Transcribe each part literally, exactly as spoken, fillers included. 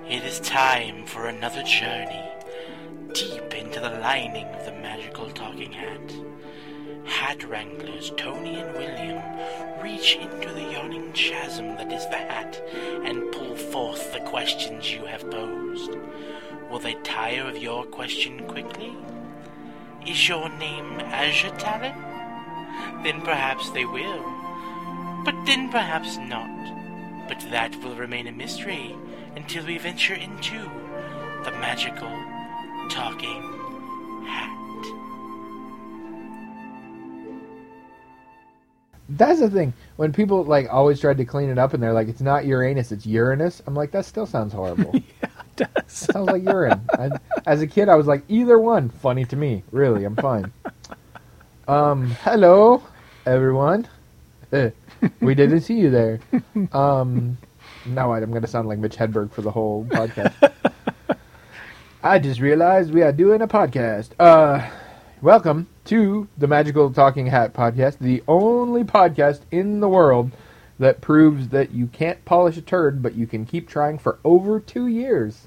It is time for another journey deep into the lining of the magical talking hat. Hat wranglers Tony and William reach into the yawning chasm that is the hat and pull forth the questions you have posed. Will they tire of your question quickly? Is your name Azure Talon? Then perhaps they will. But then perhaps not. But that will remain a mystery until we venture into the magical talking hat. That's the thing. When people like always tried to clean it up and they're like, it's not Uranus, it's Uranus. I'm like, that still sounds horrible. Yeah, it does. That sounds like urine. I, as a kid, I was like, either one. Funny to me. Really, I'm fine. Um, hello, everyone. We didn't see you there. Um, now I'm going to sound like Mitch Hedberg for the whole podcast. I just realized we are doing a podcast. Uh, welcome to the Magical Talking Hat podcast, the only podcast in the world that proves that you can't polish a turd, but you can keep trying for over two years.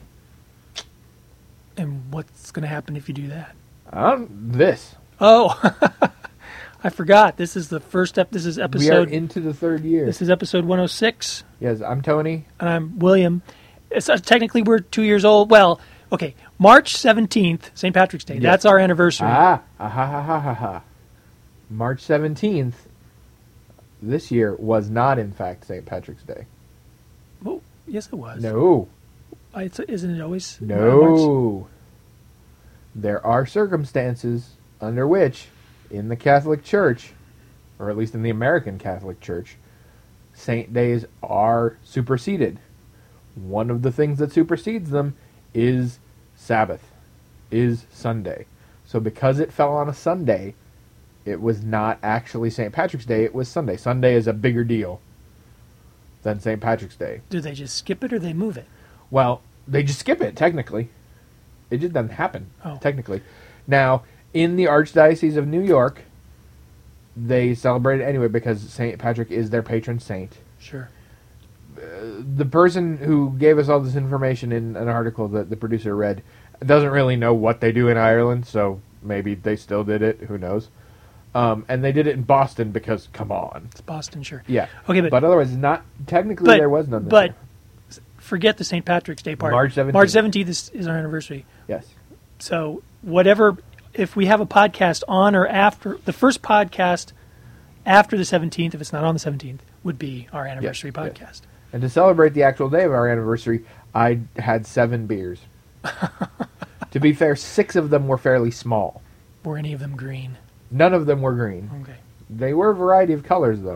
And what's going to happen if you do that? Um, this. Oh, I forgot. This is the first ep. This is episode. We are into the third year. This is episode one oh six. Yes, I'm Tony. And I'm William. It's, uh, technically, we're two years old. Well, okay. March seventeenth, Saint Patrick's Day. Yes. That's our anniversary. Ah, ah, ha, ha, ha, ha, ha. March seventeenth, this year, was not, in fact, Saint Patrick's Day. Well, yes, it was. No. Uh, It's, isn't it always? March? No. There are circumstances under which, in the Catholic Church, or at least in the American Catholic Church, saint days are superseded. One of the things that supersedes them is Sabbath, is Sunday. So because it fell on a Sunday, it was not actually Saint Patrick's Day, it was Sunday. Sunday is a bigger deal than Saint Patrick's Day. Do they just skip it or they move it? Well, they just skip it, technically. It just doesn't happen, Oh. technically. Now, in the Archdiocese of New York, they celebrate it anyway because Saint Patrick is their patron saint. Sure. The person who gave us all this information in an article that the producer read doesn't really know what they do in Ireland, so maybe they still did it. Who knows? Um, and they did it in Boston because, come on. It's Boston, sure. Yeah. Okay, but, But otherwise, not technically but- there was none this but year. forget the Saint Patrick's Day part. March seventeenth. March seventeenth is, is our anniversary. Yes. So whatever, if we have a podcast on or after, the first podcast after the seventeenth, if it's not on the seventeenth, would be our anniversary yes. podcast. And to celebrate the actual day of our anniversary, I had seven beers. To be fair, six of them were fairly small. Were any of them green? None of them were green. Okay. They were a variety of colors, though.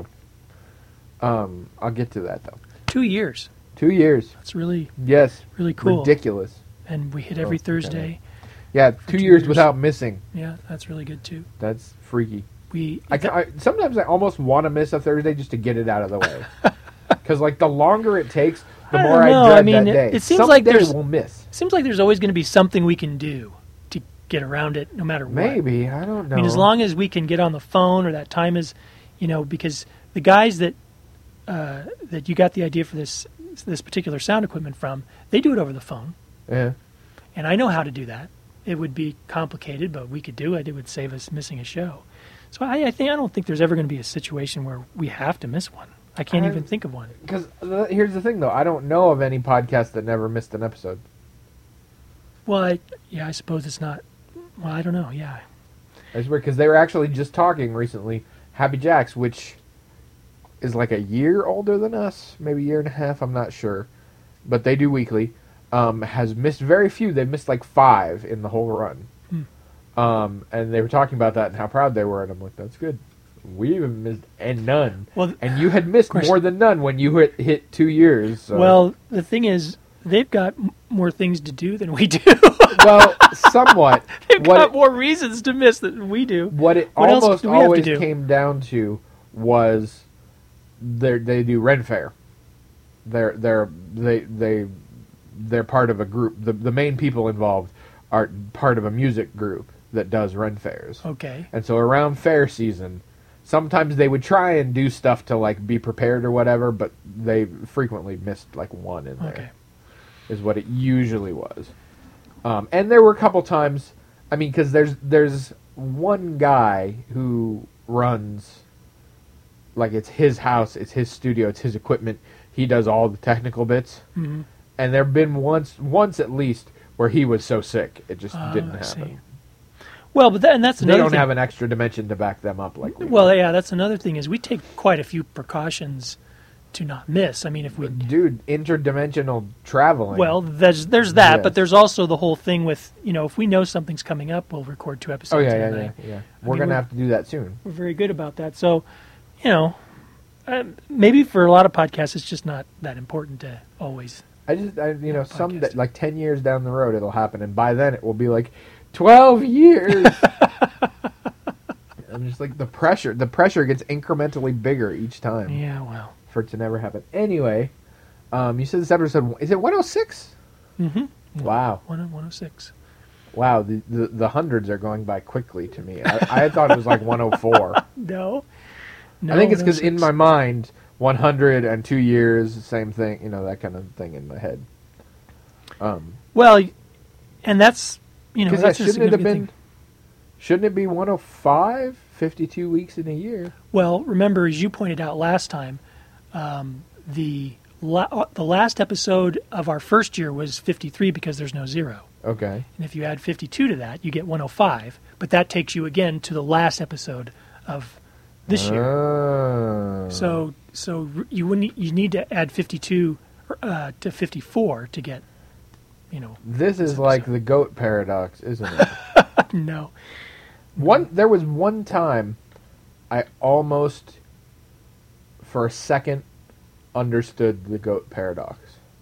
Um, I'll get to that, though. Two years. Two years. That's really, Yes. really cool. Ridiculous. And we hit every Oh, Thursday. Yeah, two, two years, years. without missing. Yeah, that's really good too. That's freaky. We I, ca- I Sometimes I almost want to miss a Thursday just to get it out of the way. Because, like, the longer it takes, the I more don't I know. dread I mean, that it- day. it seems Some like day there's- we'll miss. seems like there's always going to be something we can do to get around it, no matter what. Maybe. I don't know. I mean, as long as we can get on the phone or that time is, you know, because the guys that uh, that you got the idea for this this particular sound equipment from, they do it over the phone, Yeah. and I know how to do that. It would be complicated, but we could do it. It would save us missing a show. So I, I think I don't think there's ever going to be a situation where we have to miss one. I can't I- even think of one. Because here's the thing, though. I don't know of any podcast that never missed an episode. Well, I, yeah, I suppose it's not. Well, I don't know. Yeah, That's weird, because they were actually just talking recently. Happy Jacks, which is like a year older than us, maybe a year and a half, I'm not sure. But they do weekly. Um, has missed very few. They've missed like five in the whole run. Hmm. Um, and they were talking about that and how proud they were. And I'm like, that's good. We even missed and none. Well, and you had missed course- more than none when you hit, hit two years. So. Well, the thing is, they've got m- more things to do than we do. well, somewhat. They've What got it- more reasons to miss than we do. What it What else almost do we have to always do? came down to was they they do Ren Fair. They're they're they they they're part of a group. The the main people involved are part of a music group that does Ren Fairs. Okay. And so around fair season, sometimes they would try and do stuff to like be prepared or whatever, but they frequently missed like one in there. Okay. is what it usually was. Um, and there were a couple times, I mean, because there's there's one guy who runs, like it's his house, it's his studio, it's his equipment. He does all the technical bits. Mm-hmm. And there have been once, once at least, where he was so sick it just Oh, didn't I see. happen. Well, but that, and that's They another don't thing. have an extra dimension to back them up like we Well, do. yeah, that's another thing is we take quite a few precautions to not miss. I mean, if we Dude, interdimensional traveling. well, there's there's that, Yes. but there's also the whole thing with you know if we know something's coming up, we'll record two episodes. oh yeah, in yeah, a yeah, night. yeah. I We're mean, gonna we're- have to do that soon. We're very good about that. So, you know, uh, maybe for a lot of podcasts, it's just not that important to always. I just, I, you know, Yeah, some podcast. that, like ten years down the road, it'll happen, and by then it will be like twelve years. I'm just like the pressure. The pressure gets incrementally bigger each time Yeah, well. for it to never happen. Anyway, um, you said this episode is it one oh six? Mm-hmm. Wow, one oh six. wow. The, the the hundreds are going by quickly to me. I, I thought it was like one oh four. No. no. I think it's because in one oh six. my mind, one hundred and two years, same thing. You know, that kind of thing in my head. Um, Well, and that's you know Because that that's a shouldn't it have significant been? Shouldn't it be one oh five? fifty-two weeks in a year. Well, remember, as you pointed out last time, um, the la- uh, the last episode of our first year was fifty-three because there's no zero. Okay. And if you add fifty-two to that, you get one oh five. But that takes you again to the last episode of this year. Oh. So so r- you wouldn't you need to add fifty-two uh, to fifty-four to get, you know, This is this like episode. the goat paradox, isn't it? no. One there was one time I almost for a second understood the goat paradox.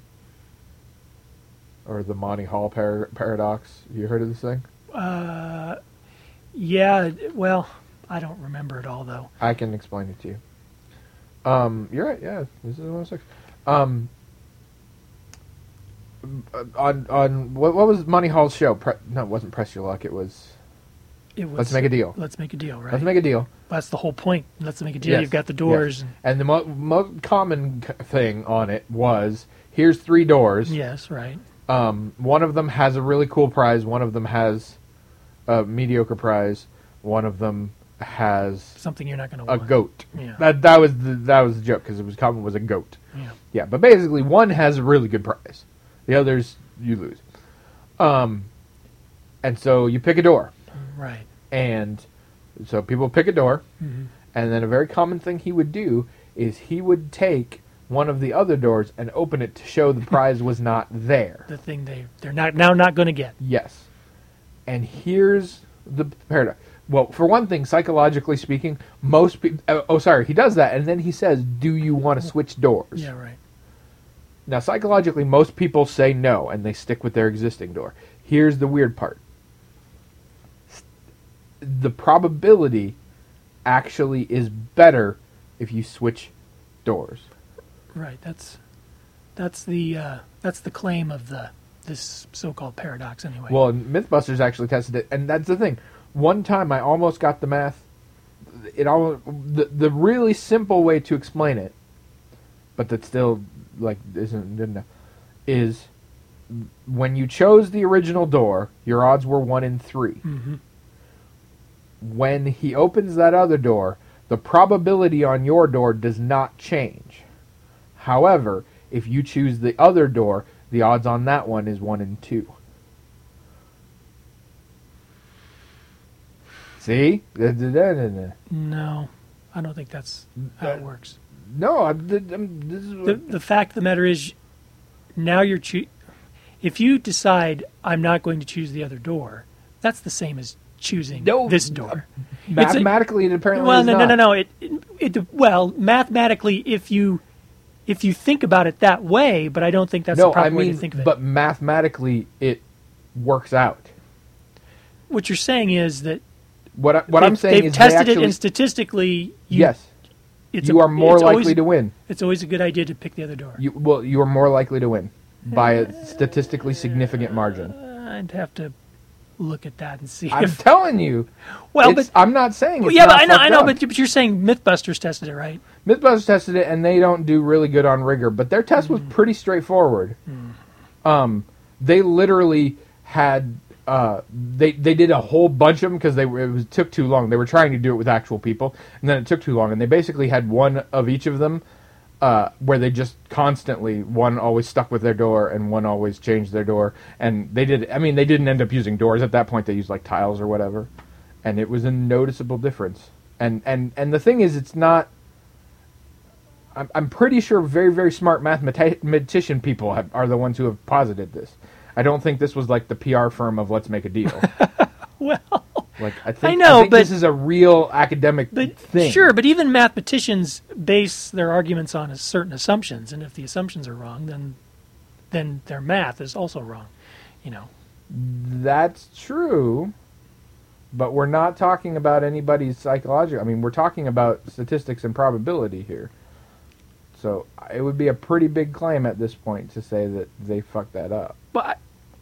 Or the Monty Hall par- paradox. You heard of this thing? Uh, yeah, well, I don't remember it all, though. I can explain it to you. Um, you're right. Yeah, this is one oh six. Um, on on what what was Monty Hall's show? Pre- no, it wasn't Press Your Luck. It was It was, Let's Make a Deal. Let's make a deal, right? Let's Make a Deal. That's the whole point. Let's make a deal. Yes, You've got the doors. yes. And the mo- most common c- thing on it was here's three doors. And, yes, right. Um, one of them has a really cool prize. One of them has a mediocre prize. One of them has Something you're not going to a want. goat. Yeah. That that was the that was the joke because it was common was a goat. Yeah. Yeah, but basically one has a really good prize. The others you lose. Um, and so you pick a door, Right. and so people pick a door, Mhm. and then a very common thing he would do is he would take one of the other doors and open it to show the prize was not there. The thing they they're not now not going to get. Yes. And here's the paradox. Well, for one thing, psychologically speaking, most people... Oh, oh, sorry. He does that, and then he says, do you want to switch doors? Yeah, right. Now, psychologically, most people say no, and they stick with their existing door. Here's the weird part. The probability actually is better if you switch doors. Right. That's that's the uh, that's the claim of the this so-called paradox, anyway. Well, MythBusters actually tested it, and that's the thing. One time, I almost got the math. It almost the the really simple way to explain it, but that still like isn't good enough. Is when you chose the original door, your odds were one in three. hmm When he opens that other door, the probability on your door does not change. However, if you choose the other door, the odds on that one is one in two. See? No, I don't think that's how it works. No, I'm, I'm, this is The the fact of the matter is, now you're choo- if you decide I'm not going to choose the other door, that's the same as choosing No, this door. mathematically. It apparently Well, is no, not. no, no, no. It, it, it well, mathematically, if you if you think about it that way, but I don't think that's no, the proper I mean, way to think of it. but mathematically, it works out. What you're saying is that What I, what they've, I'm saying they've is, they tested actually, it, and statistically, you, yes, it's you a, are more it's likely always, to win. It's always a good idea to pick the other door. You well, you are more likely to win by a statistically significant margin. I'd have to look at that and see. I'm if, telling you. well, it's, but I'm not saying. It's well, yeah, not but I know, I fucked know, up. but, but you're saying MythBusters tested it, right? MythBusters tested it, and they don't do really good on rigor. But their test was pretty straightforward. Um, they literally had uh, they they did a whole bunch of them because they were, it was took too long. They were trying to do it with actual people, and then it took too long. And they basically had one of each of them uh, where they just constantly one always stuck with their door and one always changed their door. And they did. I mean, they didn't end up using doors at that point. They used like tiles or whatever, and it was a noticeable difference. And and and the thing is, it's not. I'm I'm pretty sure very very smart mathematician people have, are the ones who have posited this. I don't think this was like the P R firm of let's make a deal. Well, like I think, I know, I think but this is a real academic but thing. Sure, but even mathematicians base their arguments on a certain assumptions, and if the assumptions are wrong, then then their math is also wrong. You know. That's true, but we're not talking about anybody's psychological. I mean, we're talking about statistics and probability here. So it would be a pretty big claim at this point to say that they fucked that up. But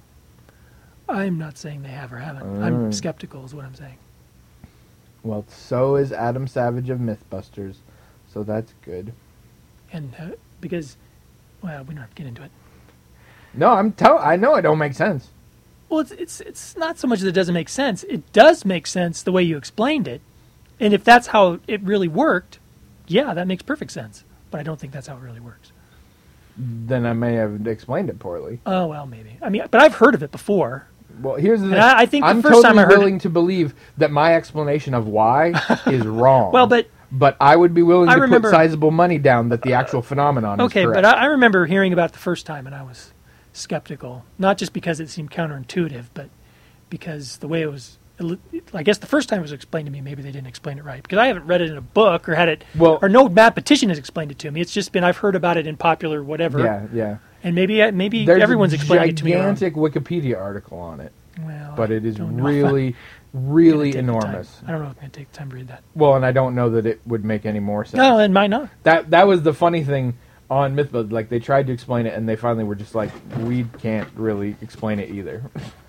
I, I'm not saying they have or haven't. Mm. I'm skeptical is what I'm saying. Well, so is Adam Savage of Mythbusters, so that's good. And uh, because, well, we don't have to get into it. No, I'm tell. I know it don't make sense. Well, it's it's it's not so much that it doesn't make sense. It does make sense the way you explained it, and if that's how it really worked, yeah, that makes perfect sense. But I don't think that's how it really works. Then I may have explained it poorly. Oh well, maybe. I mean, but I've heard of it before. Well, here's the And thing. I- I think the I'm first totally time I heard willing it- to believe that my explanation of why is wrong. Well, but but I would be willing I to remember- put sizable money down that the actual phenomenon is okay, correct. but I, I remember hearing about it the first time, and I was skeptical. Not just because it seemed counterintuitive, but because the way it was. I guess the first time it was explained to me, maybe they didn't explain it right because I haven't read it in a book or had it, Well- or no mathematician has explained it to me. It's just been I've heard about it in popular whatever, yeah, yeah. and maybe maybe There's everyone's a explaining it to me wrong. gigantic Wikipedia article on it, Well, but I it is don't know if really, I'm really gonna take the time. enormous. I don't know if I'm going to take the time to read that. Well, and I don't know that it would make any more sense. No, it might not. That that was the funny thing on Mythbusters. Like they tried to explain it, and they finally were just like, we can't really explain it either.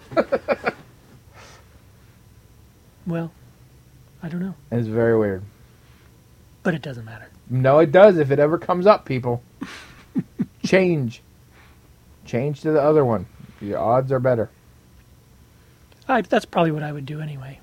Well, I don't know, And it's very weird. but it doesn't matter. No, it does if it ever comes up, people. Change. Change to the other one. Your odds are better. I, that's probably what I would do anyway.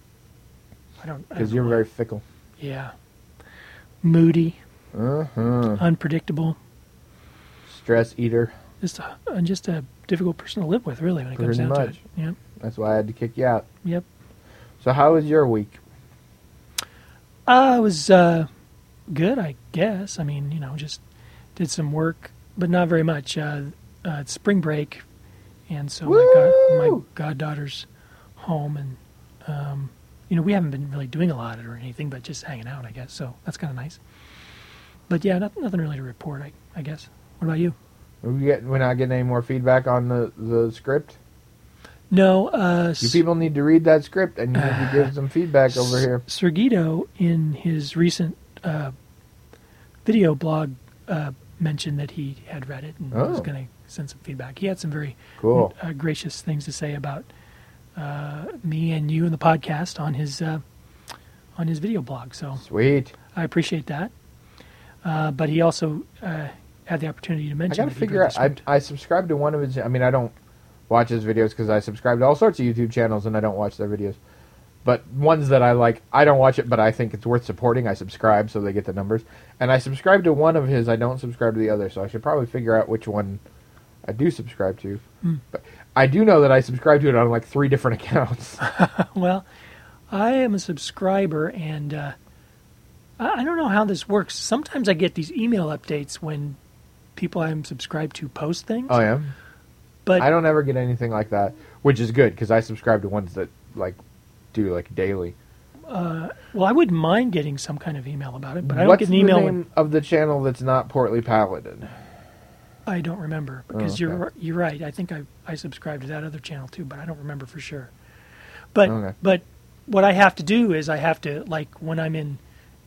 I don't I Because don't you're know. very fickle. Yeah, moody, Uh-huh. unpredictable. Stress eater. Just a, uh, just a difficult person to live with, really, when it comes Pretty down much. to it. Yep, That's why I had to kick you out. yep. So how was your week? Uh, it was uh, good, I guess. I mean, you know, just did some work, but not very much. Uh, uh, it's spring break, and so my, god, my Woo! goddaughter's home, and um, you know, we haven't been really doing a lot or anything, but just hanging out, I guess. So that's kind of nice. But yeah, nothing, nothing really to report, I, I guess. What about you? We get, we're not getting any more feedback on the, the script? No, uh, You people need to read that script and you need to give some feedback over here. Sergito, in his recent uh, video blog, uh, mentioned that he had read it and was Oh. going to send some feedback. He had some very Cool. uh, gracious things to say about uh, me and you and the podcast on his uh, on his video blog. So Sweet. I appreciate that. Uh, but he also uh, had the opportunity to I mention. gotta that he'd figure read out. the I, script. I subscribe to one of his. I mean, I don't watch his videos because I subscribe to all sorts of YouTube channels and I don't watch their videos. But ones that I like, I don't watch it, but I think it's worth supporting. I subscribe so they get the numbers. And I subscribe to one of his. I don't subscribe to the other, so I should probably figure out which one I do subscribe to. Mm. But I do know that I subscribe to it on like three different accounts. Well, I am a subscriber, and uh, I I don't know how this works. Sometimes I get these email updates when people I'm subscribed to post things. Oh yeah. but I don't ever get anything like that, which is good because I subscribe to ones that like do like daily. uh, well, I wouldn't mind getting some kind of email about it, but I don't What's get an email the when name of the channel that's not Portly Paladin? I don't remember because Oh, okay. you're you're right. I think I I subscribe to that other channel too, but I don't remember for sure. But Okay. but what I have to do is I have to, like, when I'm in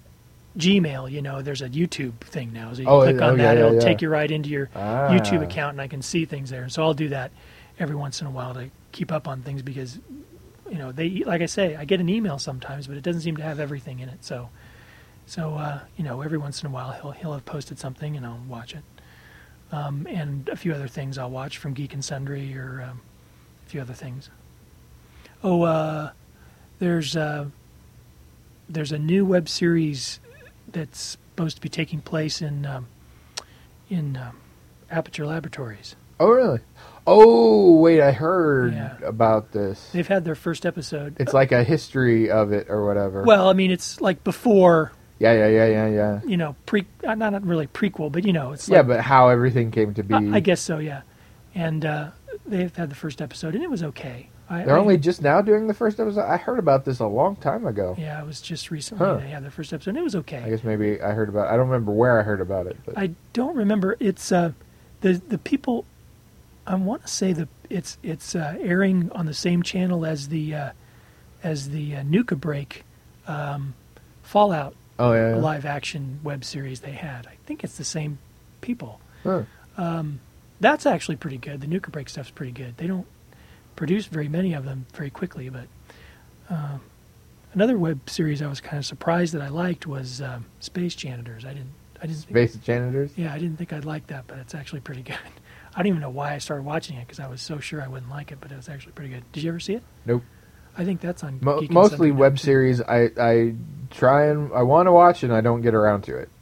Gmail, you know, there's a YouTube thing now. So you Oh, click oh, on yeah, that, yeah, it'll yeah. take you right into your Ah. YouTube account, and I can see things there. So I'll do that every once in a while to keep up on things because, you know, they, like I say, I get an email sometimes, but it doesn't seem to have everything in it. So, so uh, you know, every once in a while he'll he'll have posted something, and I'll watch it. um, and a few other things I'll watch from Geek and Sundry or um, a few other things. Oh, uh, there's uh, there's a new web series that's supposed to be taking place in um, in um, Aperture Laboratories. Oh, really? Oh, wait, I heard Yeah. about this. They've had their first episode. It's like a history of it or whatever. Well, I mean, it's like before, yeah, yeah, yeah, yeah, yeah. you know, pre uh, not not really prequel, but you know, it's Yeah, like, but how everything came to be. I, I guess so, yeah. And uh, they've had the first episode, and it was okay. I, They're I, only just now doing the first episode? I heard about this a long time ago. Yeah, it was just recently Huh. they had their first episode, and it was okay. I guess maybe I heard about I don't remember where I heard about it. But I don't remember. It's uh, the the people. I want to say that it's it's uh, airing on the same channel as the uh, as the uh, Nuka Break um, Fallout oh, yeah, yeah. live action web series they had. I think it's the same people. Huh. Um, that's actually pretty good. The Nuka Break stuff's pretty good. They don't produce very many of them very quickly, but um, another web series I was kind of surprised that I liked was um, Space Janitors. I didn't. I didn't. Think, Space Janitors? yeah, I didn't think I'd like that, but it's actually pretty good. I don't even know why I started watching it because I was so sure I wouldn't like it, but it was actually pretty good. Did you ever see it? Nope. I think that's on Mo- Geek and mostly Sundry web now, too. series. I, I try and I want to watch and I don't get around to it.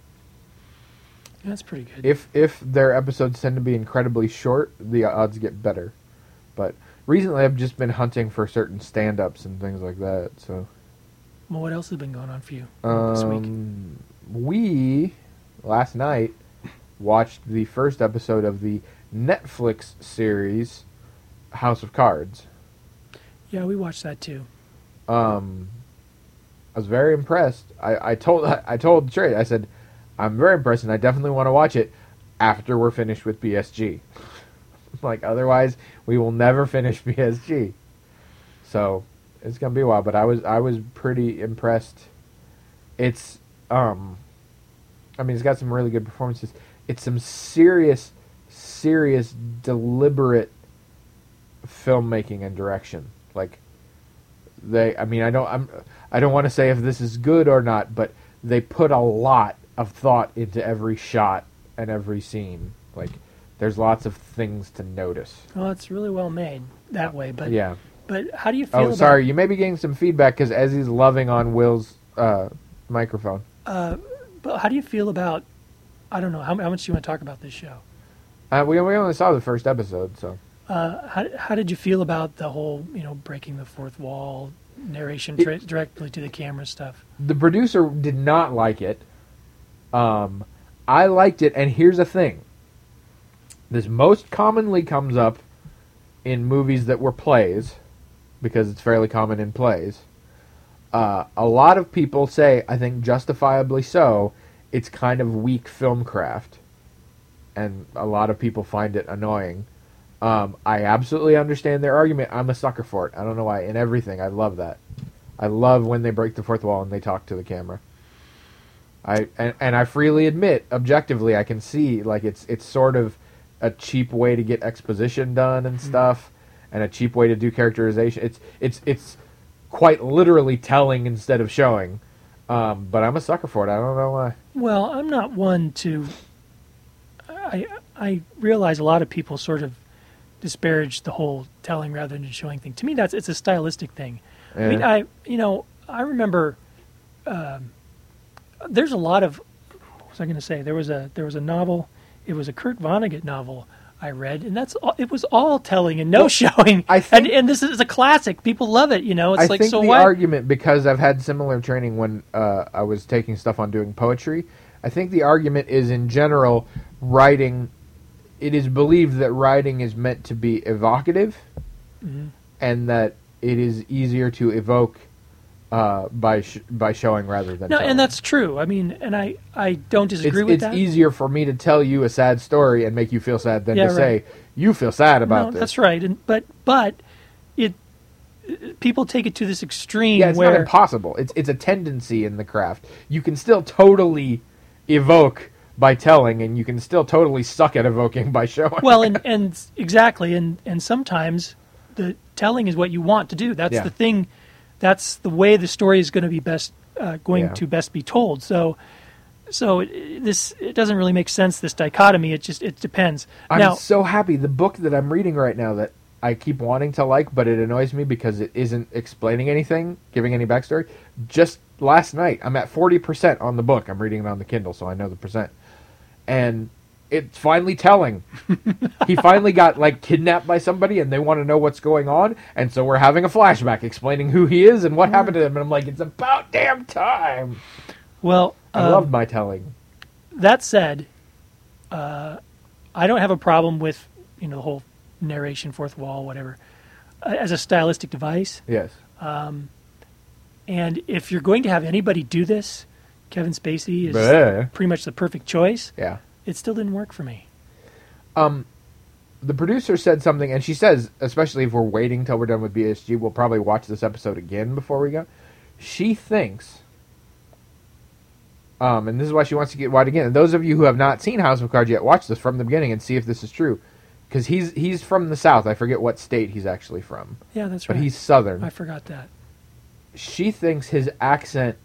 That's pretty good. If if their episodes tend to be incredibly short, the odds get better. But recently, I've just been hunting for certain stand-ups and things like that. So, Well, what else has been going on for you this week? um, we last night watched the first episode of the Netflix series House of Cards. Yeah, we watched that too. Um, I was very impressed. I, I told I told Trey, I said, I'm very impressed, and I definitely want to watch it after we're finished with B S G. Like, otherwise, we will never finish B S G. So it's gonna be a while, but I was I was pretty impressed. It's um, I mean, it's got some really good performances. It's some serious, serious, deliberate filmmaking and direction. Like, they, I mean, I don't, I'm, I don't want to say if this is good or not, but they put a lot of thought into every shot and every scene. Like, there's lots of things to notice. Well, it's really well made that way, but Yeah. but how do you feel Oh, about sorry. You may be getting some feedback because Ezzy's loving on Will's uh, microphone. uh, but how do you feel about I don't know how, how much do you want to talk about this show? Uh, we we only saw the first episode, so Uh, how how did you feel about the whole you know breaking the fourth wall narration tra- directly to the camera stuff? the producer did not like it. Um, I liked it, and here's the thing. This most commonly comes up in movies that were plays, because it's fairly common in plays. Uh, a lot of people say, I think justifiably so, it's kind of weak film craft. And a lot of people find it annoying. Um, I absolutely understand their argument. I'm a sucker for it. I don't know why. In everything, I love that. I love when they break the fourth wall and they talk to the camera. I and, and I freely admit, objectively, I can see like it's it's sort of a cheap way to get exposition done and stuff, and a cheap way to do characterization. It's it's it's quite literally telling instead of showing. Um, but I'm a sucker for it. I don't know why. Well, I'm not one to. I I realize a lot of people sort of disparage the whole telling rather than showing thing. To me, that's it's a stylistic thing. I mean, Yeah. I you know I remember. Um, there's a lot of. What was I going to say? There was a there was a novel. It was a Kurt Vonnegut novel I read, and that's all, it was all telling and no Well, showing. I think- and and this is a classic. People love it. You know, it's I like think so the why? argument, because I've had similar training when uh, I was taking stuff on doing poetry, I think the argument is in general, writing, it is believed that writing is meant to be evocative, Mhm. and that it is easier to evoke uh, by sh- by showing rather than No, telling. and that's true. I mean, and I, I don't it's, disagree with it's that. easier for me to tell you a sad story and make you feel sad than Yeah, to right. say you feel sad about no, this. that's right. And but but it people take it to this extreme Yeah, it's where not impossible. It's it's a tendency in the craft. You can still totally evoke by telling, and you can still totally suck at evoking by showing. well, and and exactly, and and sometimes the telling is what you want to do. That's Yeah. the thing. That's the way the story is going to be best uh, going Yeah. to best be told. So so it, this it doesn't really make sense. This dichotomy. It just it depends. I'm now, so happy. The book that I'm reading right now that I keep wanting to like, but it annoys me because it isn't explaining anything, giving any backstory. Just last night, I'm at forty percent on the book. I'm reading it on the Kindle, so I know the percent. And it's finally telling. He finally got, like, kidnapped by somebody, and they want to know what's going on, and so we're having a flashback explaining who he is and what happened to him, and I'm like, it's about damn time! well, I um, loved my telling. That said, uh, I don't have a problem with, you know, the whole narration, fourth wall, whatever, uh, as a stylistic device. Yes. And if you're going to have anybody do this, Kevin Spacey is Bleh. pretty much the perfect choice. Yeah. It still didn't work for me. Um, the producer said something, and she says, especially if we're waiting till we're done with B S G, we'll probably watch this episode again before we go. She thinks, um, and this is why she wants to get wide again. And those of you who have not seen House of Cards yet, watch this from the beginning and see if this is true. Because he's he's from the South. I forget what state he's actually from. Yeah, that's But right. he's Southern. I forgot that. She thinks his accent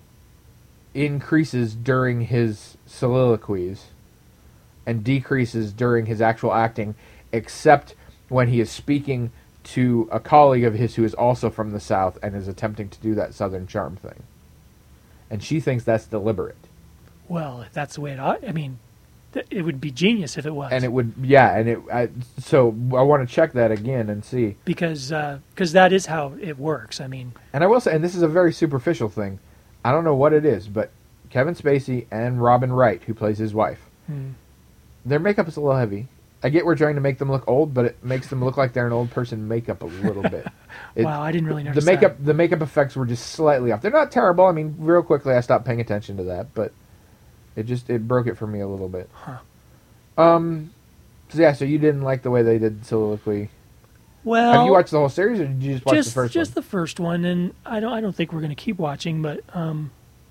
increases during his soliloquies and decreases during his actual acting, except when he is speaking to a colleague of his who is also from the South and is attempting to do that Southern charm thing. And she thinks that's deliberate. Well, if that's the way it ought, I mean, th- it would be genius if it was. And it would, yeah, and it, I, so I want to check that again and see. because uh, cause that is how it works. I mean, And I will say, and this is a very superficial thing, I don't know what it is, but Kevin Spacey and Robin Wright, who plays his wife, hmm. their makeup is a little heavy. I get we're trying to make them look old, but it makes them look like they're an old person makeup a little bit. It, wow, I didn't really notice the makeup that. the makeup effects were just slightly off. They're not terrible. I mean, real quickly I stopped paying attention to that, but it just it broke it for me a little bit. Huh. Um so yeah, so you didn't like the way they did soliloquy. Well, Have you watched the whole series or did you just watch just the first just one? the first one, and I don't I don't think we're going to keep watching, but um,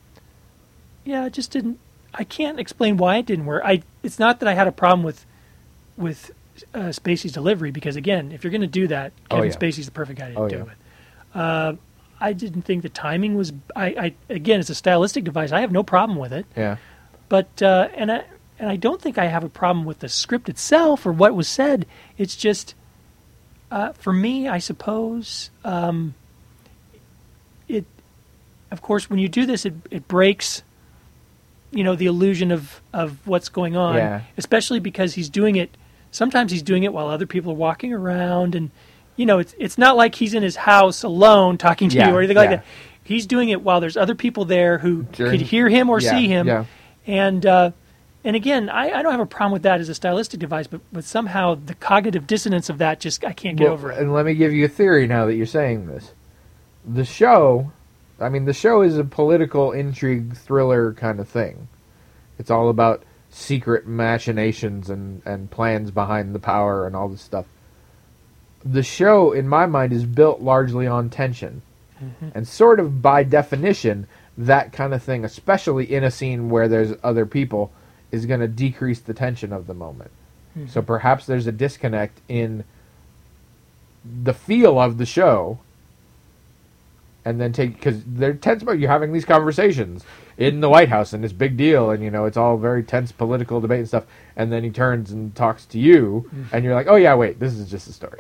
yeah, it just didn't. I can't explain why it didn't work. I it's not that I had a problem with with uh, Spacey's delivery, because again, if you're going to do that, Oh, Kevin yeah. Spacey's the perfect guy to Oh, do yeah. it. Uh, I didn't think the timing was. I, I again, it's a stylistic device. I have no problem with it, Yeah. but uh, and I and I don't think I have a problem with the script itself or what was said. It's just uh, for me, I suppose. Um, it, of course, when you do this, it it breaks, you know, the illusion of, of what's going on, Yeah. especially because he's doing it. Sometimes he's doing it while other people are walking around, and you know, it's it's not like he's in his house alone talking to Yeah, you or anything like yeah. that. He's doing it while there's other people there who During- could hear him or yeah, see him, yeah. and uh, and again, I, I don't have a problem with that as a stylistic device, but but somehow the cognitive dissonance of that just I can't get Well, over it. And let me give you a theory now that you're saying this. The show, I mean, the show is a political intrigue thriller kind of thing. It's all about secret machinations and, and plans behind the power and all this stuff. The show, in my mind, is built largely on tension. Mm-hmm. And sort of by definition, that kind of thing, especially in a scene where there's other people, is going to decrease the tension of the moment. Mm-hmm. So perhaps there's a disconnect in the feel of the show, and then take, because they're tense about you're having these conversations in the White House and this big deal, and you know it's all very tense political debate and stuff, and then he turns and talks to you, Mm-hmm. and you're like, oh yeah, wait, this is just a story.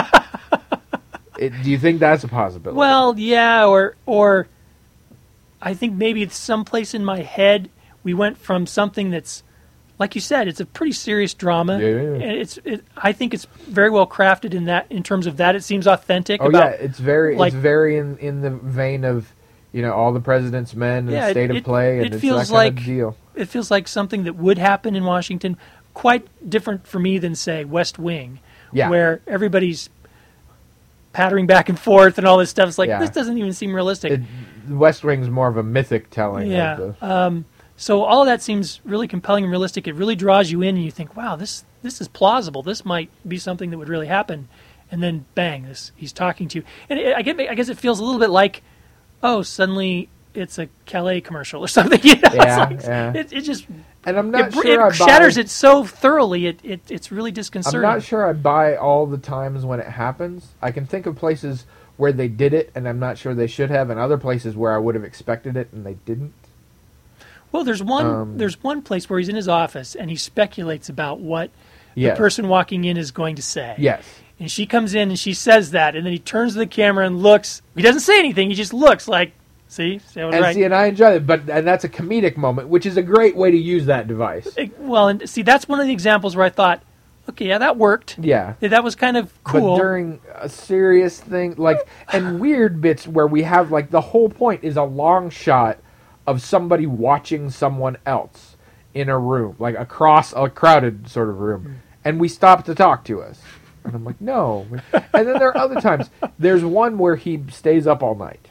it, do you think that's a possibility? Well, yeah, or or I think maybe it's someplace in my head we went from something that's, like you said, it's a pretty serious drama. Yeah, yeah, yeah. And it's it, I think it's very well crafted in that in terms of that. It seems authentic. oh about, yeah, it's very like- it's very in in the vein of, you know, All the President's Men and Yeah, it- State it- of Play, and it it's feels that kind like- of deal. It feels like something that would happen in Washington. Quite different for me than, say, West Wing, Yeah. where everybody's pattering back and forth and all this stuff. It's like, Yeah. this doesn't even seem realistic. It, West Wing's more of a mythic telling. Yeah. Of the, Um, so all of that seems really compelling and realistic. It really draws you in, and you think, "Wow, this this is plausible. This might be something that would really happen." And then, bang! This he's talking to you, and it, I get. I guess it feels a little bit like, oh, suddenly it's a Calais commercial or something. You know? Yeah, It's like, yeah. It, it just and I'm not it, sure it I buy, shatters it so thoroughly. It, it it's really I'm disconcerting. not sure I buy all the times when it happens. I can think of places where they did it, and I'm not sure they should have, and other places where I would have expected it and they didn't. Well, there's one Um, there's one place where he's in his office and he speculates about what Yes. the person walking in is going to say. Yes. And she comes in and she says that, and then he turns to the camera and looks. He doesn't say anything. He just looks like, see, see I was And right. see, and I enjoy it, but and that's a comedic moment, which is a great way to use that device. It- well, and see, that's one of the examples where I thought, okay, yeah, that worked. Yeah. Yeah, that was kind of cool. But during a serious thing, like, and weird bits where we have, like, the whole point is a long shot of somebody watching someone else in a room, like across a crowded sort of room, and we stop to talk to us. And I'm like, no. And then there are other times. There's one where he stays up all night.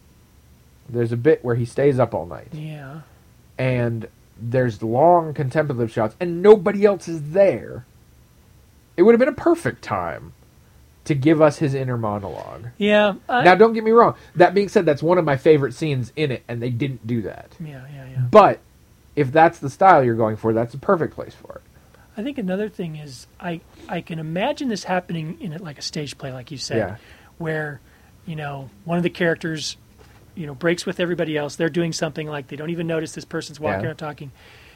There's a bit where he stays up all night. Yeah. And there's long contemplative shots, and nobody else is there. It would have been a perfect time to give us his inner monologue. Yeah. I, Now, don't get me wrong. That being said, that's one of my favorite scenes in it, and they didn't do that. yeah, yeah, yeah. But if that's the style you're going for, that's a perfect place for it. I think another thing is I I can imagine this happening in it like a stage play, like you said, Yeah. where, you know, one of the characters, you know, breaks with everybody else. They're doing something like they don't even notice this person's walking Yeah. around talking.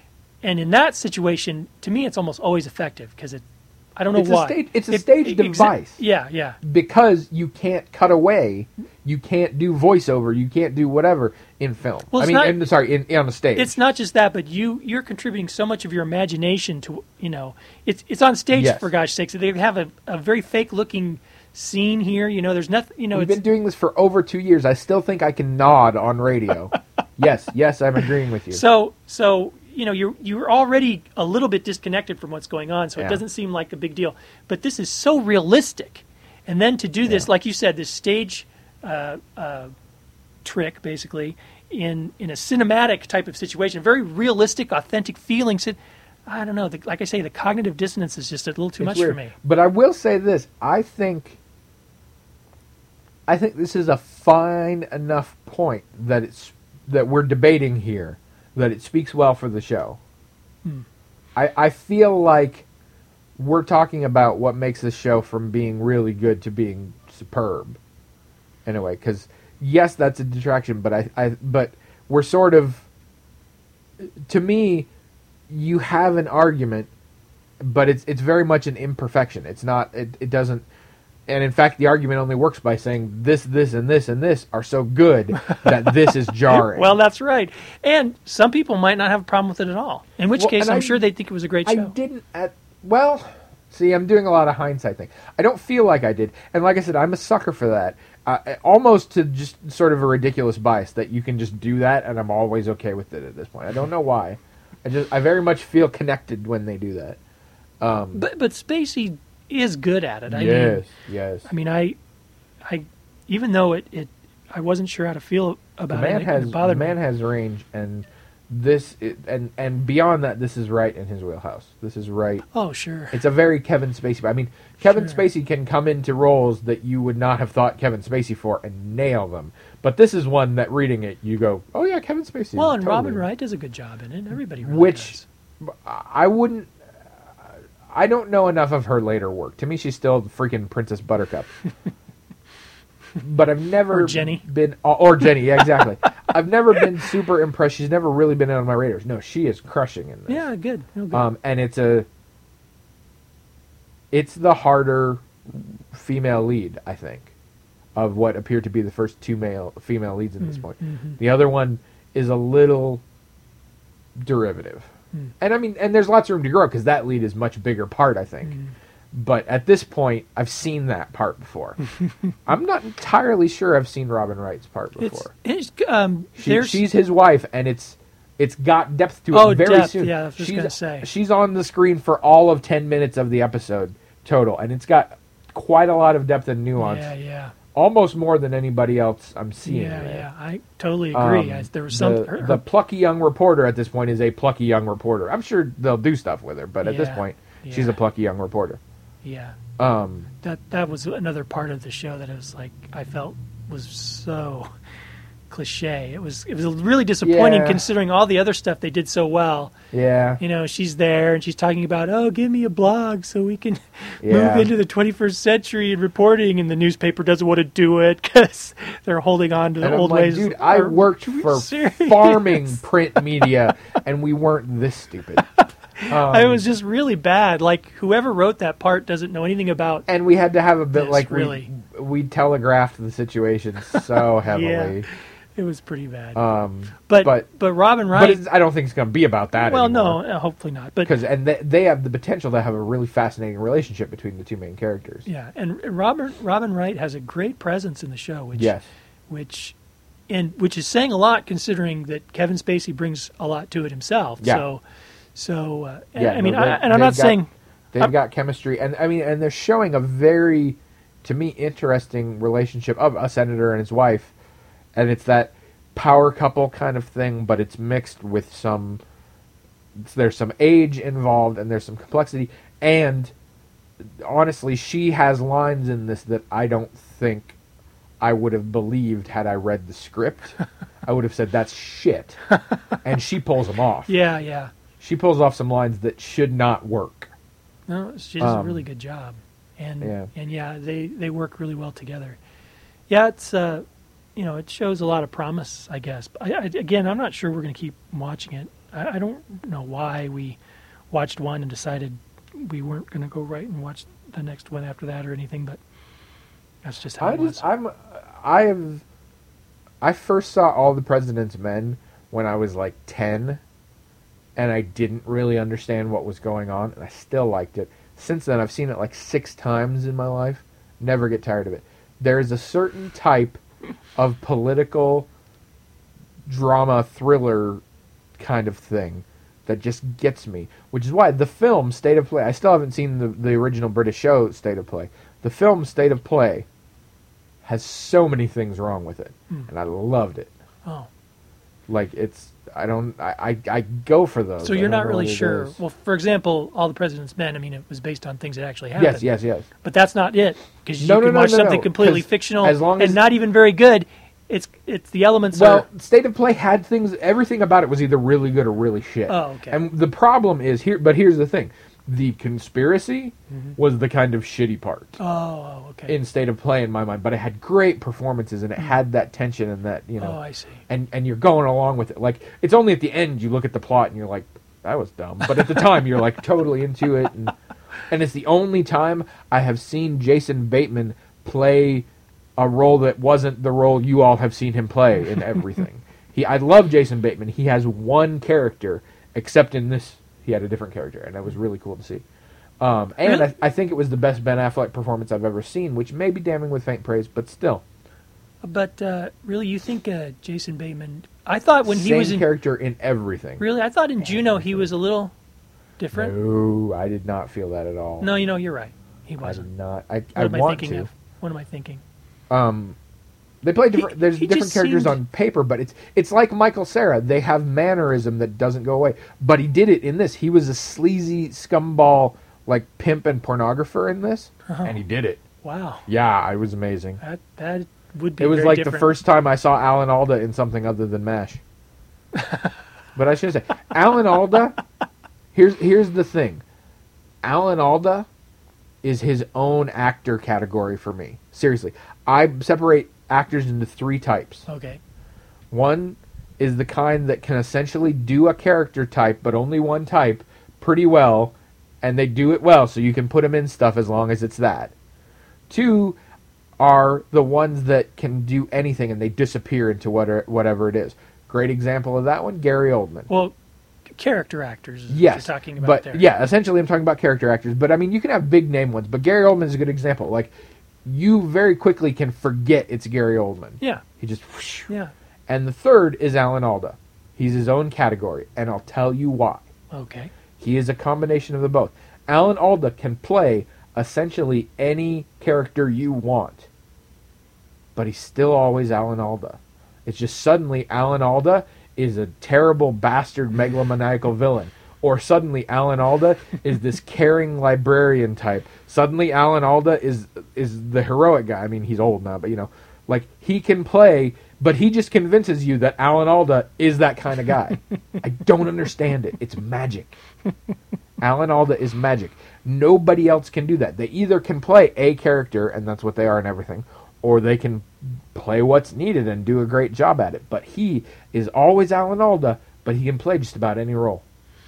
And in that situation, to me, it's almost always effective because it, I don't know It's a why. stage- it's a It- stage it- exa- device. Yeah, yeah. Because you can't cut away, you can't do voiceover, you can't do whatever in film. Well, I it's mean, not- in, sorry, in, on the stage. It's not just that, but you you're contributing so much of your imagination to, you know, it's it's on stage Yes. for gosh sakes. They have a, a very fake looking scene here. You know, there's nothing. You know, We've it's been doing this for over two years. I still think I can nod on radio. yes, yes, I'm agreeing with you. so so you know you're you're already a little bit disconnected from what's going on, so Yeah. it doesn't seem like a big deal. But this is so realistic, and then to do this, Yeah. like you said, this stage uh, uh, trick, basically in in a cinematic type of situation, very realistic, authentic feelings. It, I don't know. The, like I say, the cognitive dissonance is just a little too It's much weird. for me. But I will say this: I think, I think this is a fine enough point that it's that we're debating here, that it speaks well for the show. Hmm. I I feel like we're talking about what makes this show from being really good to being superb, in a way. Because yes, that's a detraction, but I, I but we're sort of, to me, you have an argument, but it's it's very much an imperfection. It's not. It, it doesn't. And in fact, the argument only works by saying this, this, and this, and this are so good that this is jarring. Well, that's right. And some people might not have a problem with it at all. In which Well, case, and I'm I- sure they'd think it was a great I show. didn't at well. See, I'm doing a lot of hindsight thing. I don't feel like I did, and like I said, I'm a sucker for that. Uh, almost to just sort of a ridiculous bias that you can just do that, and I'm always okay with it at this point. I don't know why. I just I very much feel connected when they do that. Um, But but Spacey is good at it. I yes, mean, yes. I mean, I, I, even though it, it I wasn't sure how to feel The about man it. has it the bothered man me. has range, and this it, and and beyond that, this is right in his wheelhouse. This is right. Oh, sure. It's a very Kevin Spacey. I mean, Kevin Sure. Spacey can come into roles that you would not have thought Kevin Spacey for and nail them. But this is one that reading it, you go, "Oh yeah, Kevin Spacey." Well, and totally. Robin Wright does a good job in it. Everybody really Which does. I wouldn't. I don't know enough of her later work. To me, she's still the freaking Princess Buttercup. But I've never Or Jenny. been or Jenny. Yeah, exactly. I've never been super impressed. She's never really been on my radars. No, she is crushing in this. Yeah, good. No, good. Um, and it's a, it's the harder female lead, I think, of what appear to be the first two male female leads at this Mm, point. mhm. The other one is a little derivative, Mm. and I mean, and there's lots of room to grow because that lead is much bigger part, I think. Mm. But at this point, I've seen that part before. I'm not entirely sure I've seen Robin Wright's part it's, before. it's um. She, there's she's his wife, and it's it's got depth to it Oh, very depth, soon. yeah, I was just she's, gonna say. she's on the screen for all of ten minutes of the episode total, and it's got quite a lot of depth and nuance, yeah, yeah, almost more than anybody else I'm seeing. yeah, there. yeah. I totally agree. Um, I, there was some. the, her- the her- plucky young reporter at this point is a plucky young reporter. I'm sure they'll do stuff with her, but at this Yeah, point, she's yeah. a plucky young reporter. yeah. Um, That that was another part of the show that it was like I felt was so cliche. It was it was really disappointing Yeah. considering all the other stuff they did so well. Yeah. You know, she's there and she's talking about, oh, give me a blog so we can Yeah. move into the twenty-first century in reporting, and the newspaper doesn't want to do it because they're holding on to the And I'm old like, ways. dude, I Are- worked are we for serious? farming print media, and we weren't this stupid. Um, it was just really bad. Like, whoever wrote that part doesn't know anything about. and we had to have a bit Yes, like really. we we telegraphed the situation so heavily. It was pretty bad. Um, but, but but Robin Wright. but it's, I don't think it's going to be about that. well, anymore. no, uh, hopefully not. But Because and they, they have the potential to have a really fascinating relationship between the two main characters. yeah, and and Robert Robin Wright has a great presence in the show, which Yes. which and which is saying a lot considering that Kevin Spacey brings a lot to it himself. Yeah. So so uh, Yeah, I mean, no, I, they- and I'm not they've got- saying They've I'm- got chemistry, and I mean, and they're showing a very, to me, interesting relationship of a senator and his wife, and it's that power couple kind of thing, but it's mixed with some. There's some age involved, and there's some complexity, and honestly, she has lines in this that I don't think I would have believed had I read the script. I would have said that's shit, and she pulls them off. yeah, yeah. She pulls off some lines that should not work. No, she does a Um, really good job, and yeah. and yeah, they they work really well together. Yeah, it's uh, you know, it shows a lot of promise, I guess. I, I, again, I'm not sure we're going to keep watching it. I, I don't know why we watched one and decided we weren't going to go right and watch the next one after that or anything, but that's just how I it was. just I'm I have I first saw All the President's Men when I was like ten, and I didn't really understand what was going on, and I still liked it. Since then, I've seen it like six times in my life. Never get tired of it. There is a certain type of political drama thriller kind of thing that just gets me, which is why the film State of Play, I still haven't seen the, the original British show State of Play. The film State of Play has so many things wrong with it, Hmm. and I loved it. Oh, Like, it's, I don't, I, I, I go for those. so I you're don't not know really what it sure. is. Well, for example, All the President's Men. I mean, it was based on things that actually happened. Yes, yes, yes. But that's not it, because you No, can no, no, watch no, something no, completely 'cause fictional as long as- and not even very good. It's it's the elements Well, are. State of Play had things, everything about it was either really good or really shit. Oh, okay. And the problem is here, but here's the thing. The conspiracy Mm-hmm. was the kind of shitty part Oh, okay. in State of Play in my mind, but it had great performances and it had that tension and that, you know, oh, I see. and, and you're going along with it. Like, it's only at the end you look at the plot and you're like, that was dumb. But at the time you're like totally into it. And, and it's the only time I have seen Jason Bateman play a role that wasn't the role you all have seen him play in everything. he, I love Jason Bateman. He has one character, except in this, he had a different character, and that was really cool to see. Um, and Really? I, I think it was the best Ben Affleck performance I've ever seen, which may be damning with faint praise, but still. But uh, really, you think uh, Jason Bateman? I thought when he Same was in character in everything. really, I thought in Juno he was a little different. No, I did not feel that at all. No, you know, you're right. He I wasn't. did not. I, What I am I want thinking to. of? What am I thinking? Um, they play different. He- there's he different just characters seemed- on paper, but it's it's like Michael Cera. They have mannerism that doesn't go away. But he did it in this. He was a sleazy scumball, like pimp and pornographer in this, Oh. and he did it. Wow, Yeah, it was amazing. that that would be. It was very like different. the first time I saw Alan Alda in something other than MASH. But I should say, Alan Alda. Here's here's the thing. Alan Alda is his own actor category for me. Seriously, I separate actors into three types. Okay. One is the kind that can essentially do a character type, but only one type, pretty well, and they do it well, so you can put them in stuff as long as it's that. Two are the ones that can do anything and they disappear into whatever, whatever it is. Great example of that one, Gary Oldman. Well, character actors. Is Yes, what you're talking about but there. yeah, essentially I'm talking about character actors. But I mean, you can have big name ones. But Gary Oldman is a good example. Like, you very quickly can forget it's Gary Oldman. Yeah. He just. Whoosh. Yeah. And the third is Alan Alda. He's his own category, and I'll tell you why. Okay. He is a combination of the both. Alan Alda can play essentially any character you want, but he's still always Alan Alda. It's just suddenly Alan Alda is a terrible bastard megalomaniacal villain. Or suddenly Alan Alda is this caring librarian type. Suddenly Alan Alda is is the heroic guy. I mean, he's old now, but you know, like he can play But he just convinces you that Alan Alda is that kind of guy. I don't understand it. It's magic. Alan Alda is magic. Nobody else can do that. They either can play a character, and that's what they are and everything, or they can play what's needed and do a great job at it. But he is always Alan Alda, but he can play just about any role.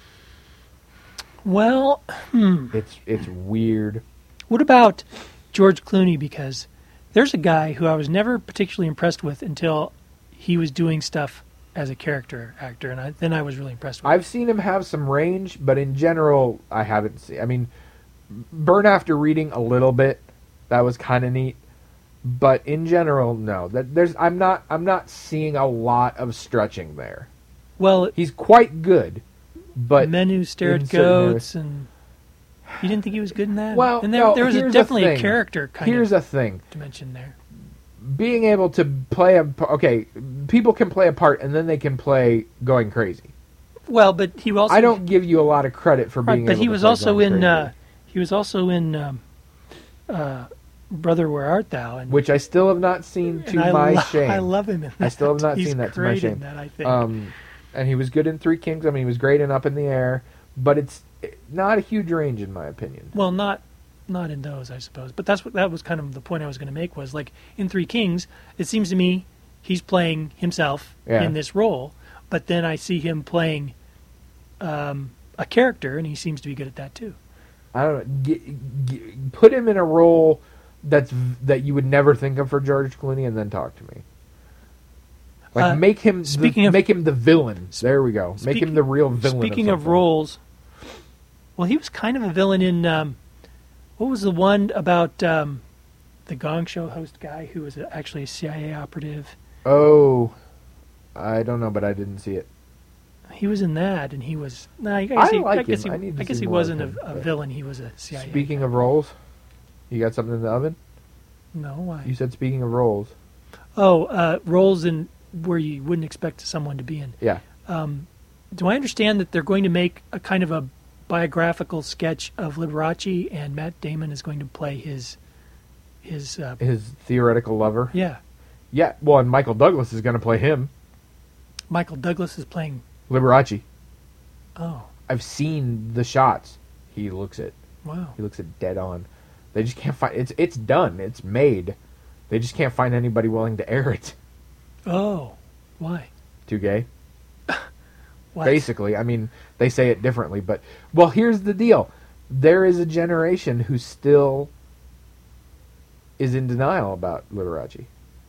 Well, hmm. It's it's weird. What about George Clooney? Because there's a guy who I was never particularly impressed with until he was doing stuff as a character actor, and I, then I was really impressed with him. I've seen him have some range, but in general, I haven't seen... I mean, Burn After Reading a little bit, that was kind of neat. But in general, no. That there's I'm not I'm not seeing a lot of stretching there. Well, he's quite good, but Men Who Stare at Goats, and you didn't think he was good in that? Well, and there, no, there was a, here's definitely a, a character kind here's of a thing. dimension there. Being able to play a okay, people can play a part and then they can play going crazy. Well, but he also I don't give you a lot of credit for right, being but able he to was play also going in crazy. uh, he was also in um, uh, Brother, Where Art Thou? And, which I still have not seen, to and I my lo- shame. I love him in that. I still have not He's seen that, to my great shame. in that, I think. Um, and he was good in Three Kings. I mean, he was great in Up in the Air, but it's not a huge range in my opinion. Well, not not in those, I suppose. But that's what that was kind of the point I was going to make was like in Three Kings, it seems to me he's playing himself Yeah. in this role, but then I see him playing um, a character, and he seems to be good at that too. I don't know. Get, get, put him in a role that's that you would never think of for George Clooney, and then talk to me. Like Uh, make him speaking the, of- make him the villain. There we go. Make Speak- him the real villain. Speaking of, of something. roles, well, he was kind of a villain in um, what was the one about um, the Gong Show host guy who was actually a C I A operative? Oh, I don't know, but I didn't see it. He was in that, and he was. No, I guess I he, like I guess him. he, I need to I guess see he more of wasn't him, a, a but- villain. He was a C I A. Speaking guy. of roles, you got something in the oven? no, why? You said speaking of roles. Oh, uh, roles in where you wouldn't expect someone to be in. Yeah. Um, do I understand that they're going to make a kind of a biographical sketch of Liberace, and Matt Damon is going to play his his? Uh, His theoretical lover. yeah, Yeah. Well, and Michael Douglas is going to play him. Michael Douglas is playing. Liberace. Oh, I've seen the shots. He looks it. wow. He looks it dead on. They just can't find it's it's done. It's made. They just can't find anybody willing to air it. Oh, why? Too gay. What? Basically, I mean, they say it differently, but well, here's the deal. There is a generation who still is in denial about Liberace.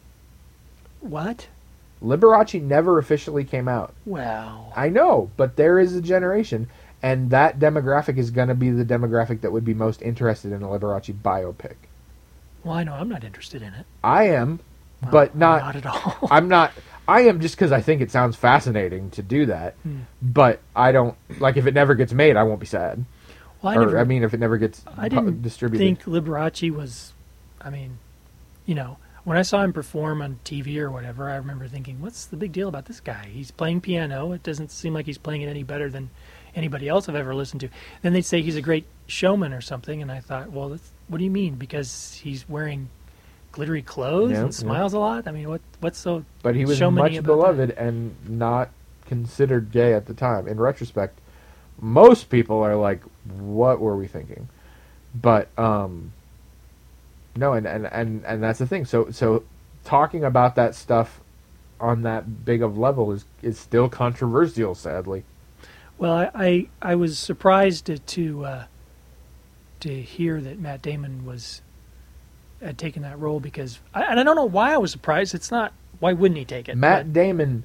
What? Liberace never officially came out. Well, I know, but there is a generation, and that demographic is going to be the demographic that would be most interested in a Liberace biopic. well, I know I'm not interested in it. I am, but not. Not at all. I'm not. I am just because I think it sounds fascinating to do that. Hmm. But I don't like if it never gets made. I won't be sad. Well, I or never. I mean, if it never gets I pu- didn't distributed. think Liberace was. I mean, you know, when I saw him perform on T V or whatever, I remember thinking, "What's the big deal about this guy? He's playing piano. It doesn't seem like he's playing it any better than anybody else I've ever listened to." Then they'd say he's a great showman or something, and I thought, "Well, that's, what do you mean? Because he's wearing glittery clothes Yeah, and yeah. smiles a lot? I mean, what what's so?" But he was showman-y much about beloved that? and not considered gay at the time. In retrospect, most people are like, "What were we thinking?" But um, no, and, and, and, and that's the thing. So so talking about that stuff on that big of level is is still controversial, sadly. Well, I I, I was surprised to to, uh, to hear that Matt Damon was had taken that role because, I, and I don't know why I was surprised. It's not why wouldn't he take it? Matt But- Damon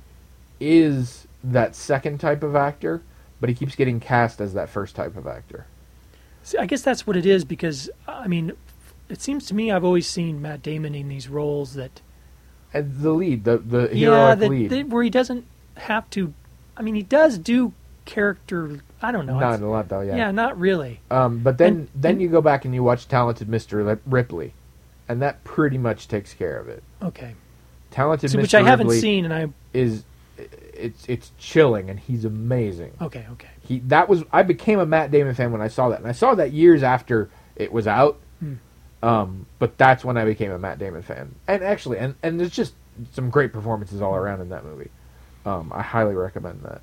is that second type of actor, but he keeps getting cast as that first type of actor. See, I guess that's what it is because I mean, it seems to me I've always seen Matt Damon in these roles that And the lead, the the yeah, heroic that, lead. that- where he doesn't have to. I mean, he does do character. I don't know. Not it's- a lot though, yeah. yeah, not really. Um, but then And- then and- you go back and you watch Talented Mister Lip- Ripley, and that pretty much takes care of it. Okay, Talented so, which Mister I haven't Ripley seen, and I is it's it's chilling, and he's amazing. okay, okay. He that was I became a Matt Damon fan when I saw that, and I saw that years after it was out. Hmm. Um, but that's when I became a Matt Damon fan, and actually, and and it's just some great performances all around in that movie. Um, I highly recommend that.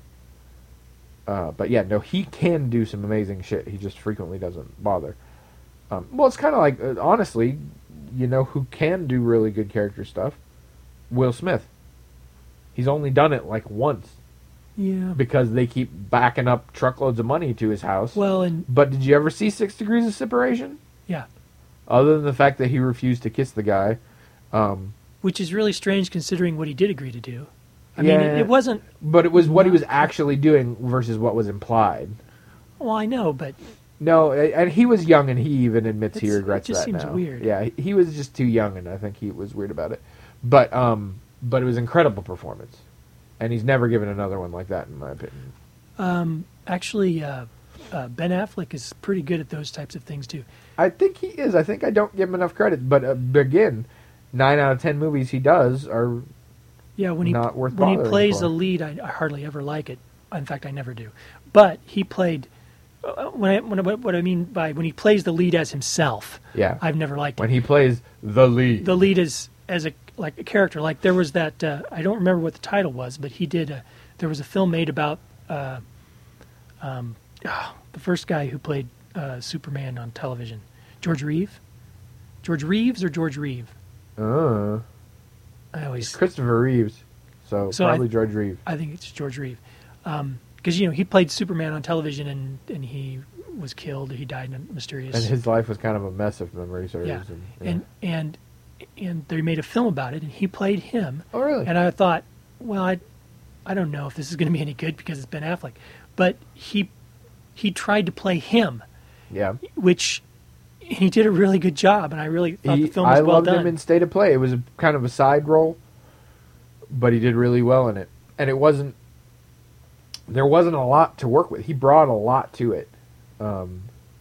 Uh, but yeah, no, he can do some amazing shit. He just frequently doesn't bother. Um, well, it's kind of like, uh, honestly, you know who can do really good character stuff? Will Smith. He's only done it like once. Yeah. Because they keep backing up truckloads of money to his house. Well, and But did you ever see Six Degrees of Separation? yeah, Other than the fact that he refused to kiss the guy. Um, which is really strange considering what he did agree to do. I Yeah. mean, it, it wasn't. but it was what he was actually doing versus what was implied. Well, I know, but No, and he was young, and he even admits he It's- it regrets just that seems now. weird. Yeah, he- he was just too young, and I think he was weird about it. But um, but it was an incredible performance, and he's never given another one like that, in my opinion. um, actually, uh, uh, Ben Affleck is pretty good at those types of things too. I think he is. I think I don't give him enough credit. But uh, again, nine out of ten movies he does are Yeah, when he Not worth when he bothering plays for. a lead, I, I hardly ever like it. In fact, I never do. But he played. Uh, when I, when I, what I mean by when he plays the lead as himself, yeah. I've never liked when it. he plays the lead. The lead is as a like a character. Like there was that uh, I don't remember what the title was, but he did. A, there was a film made about uh, um, ah, the first guy who played uh, Superman on television, George Reeve. George Reeves or George Reeve? uh, I always Christopher Reeves. So, So probably I- George Reeves. I think it's George Reeve, because you know he played Superman on television and, and he was killed. He died in a mysterious. And his life was kind of a mess if memory serves. yeah. And, yeah. and and and they made a film about it, and he played him. oh, really? And I thought, well, I I don't know if this is going to be any good because it's Ben Affleck, but he he tried to play him, yeah. which he did a really good job, and I really thought He, the film was I well loved done. him in State of Play. It was a, kind of a side role, but he did really well in it. And it wasn't. There wasn't a lot to work with. He brought a lot to it. Um,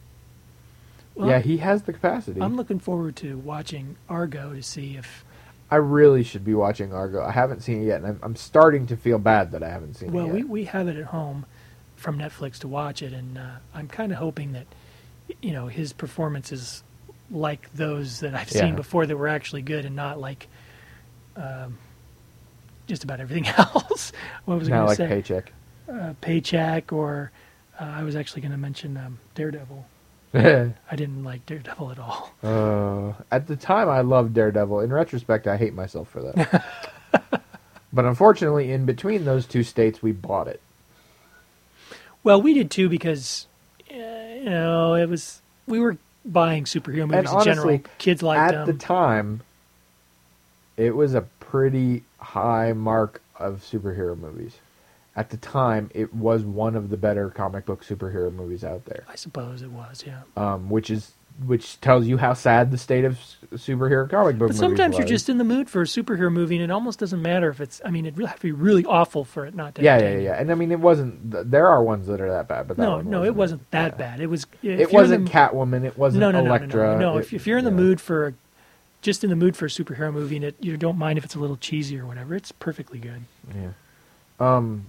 Well, yeah, he has the capacity. I'm looking forward to watching Argo to see if. I really should be watching Argo. I haven't seen it yet, and I'm, I'm starting to feel bad that I haven't seen Well, it we, yet. we have it at home from Netflix to watch it, and uh, I'm kind of hoping that, you know, his performance is like those that I've Yeah. seen before that were actually good, and not like um, just about everything else. What was I Not going to like say? Paycheck. Uh, Paycheck, or uh, I was actually going to mention um, Daredevil. I didn't like Daredevil at all. uh, at the time, I loved Daredevil. In retrospect, I hate myself for that. But unfortunately, in between those two states, we bought it. Well, we did too because, uh, you know, it was we were buying superhero movies And in general. honestly, Kids liked At them. the time, it was a pretty high mark of superhero movies. At the time, it was one of the better comic book superhero movies out there, I suppose it was, yeah. um, which is which tells you how sad the state of s- superhero comic book But movies sometimes you're was. just in the mood for a superhero movie, and it almost doesn't matter if it's. I mean, it would have to be really awful for it not to. yeah, yeah, entertain you. yeah. And I mean, it wasn't. th- There are ones that are that bad, but that No, one no, it wasn't that Yeah. bad. It was. If It you're in wasn't the- Catwoman. It wasn't No, no, no, no, Elektra. no. no. It- If, if you're in the yeah. mood for, just in the mood for a superhero movie, and it, you don't mind if it's a little cheesy or whatever, it's perfectly good. Yeah. Um.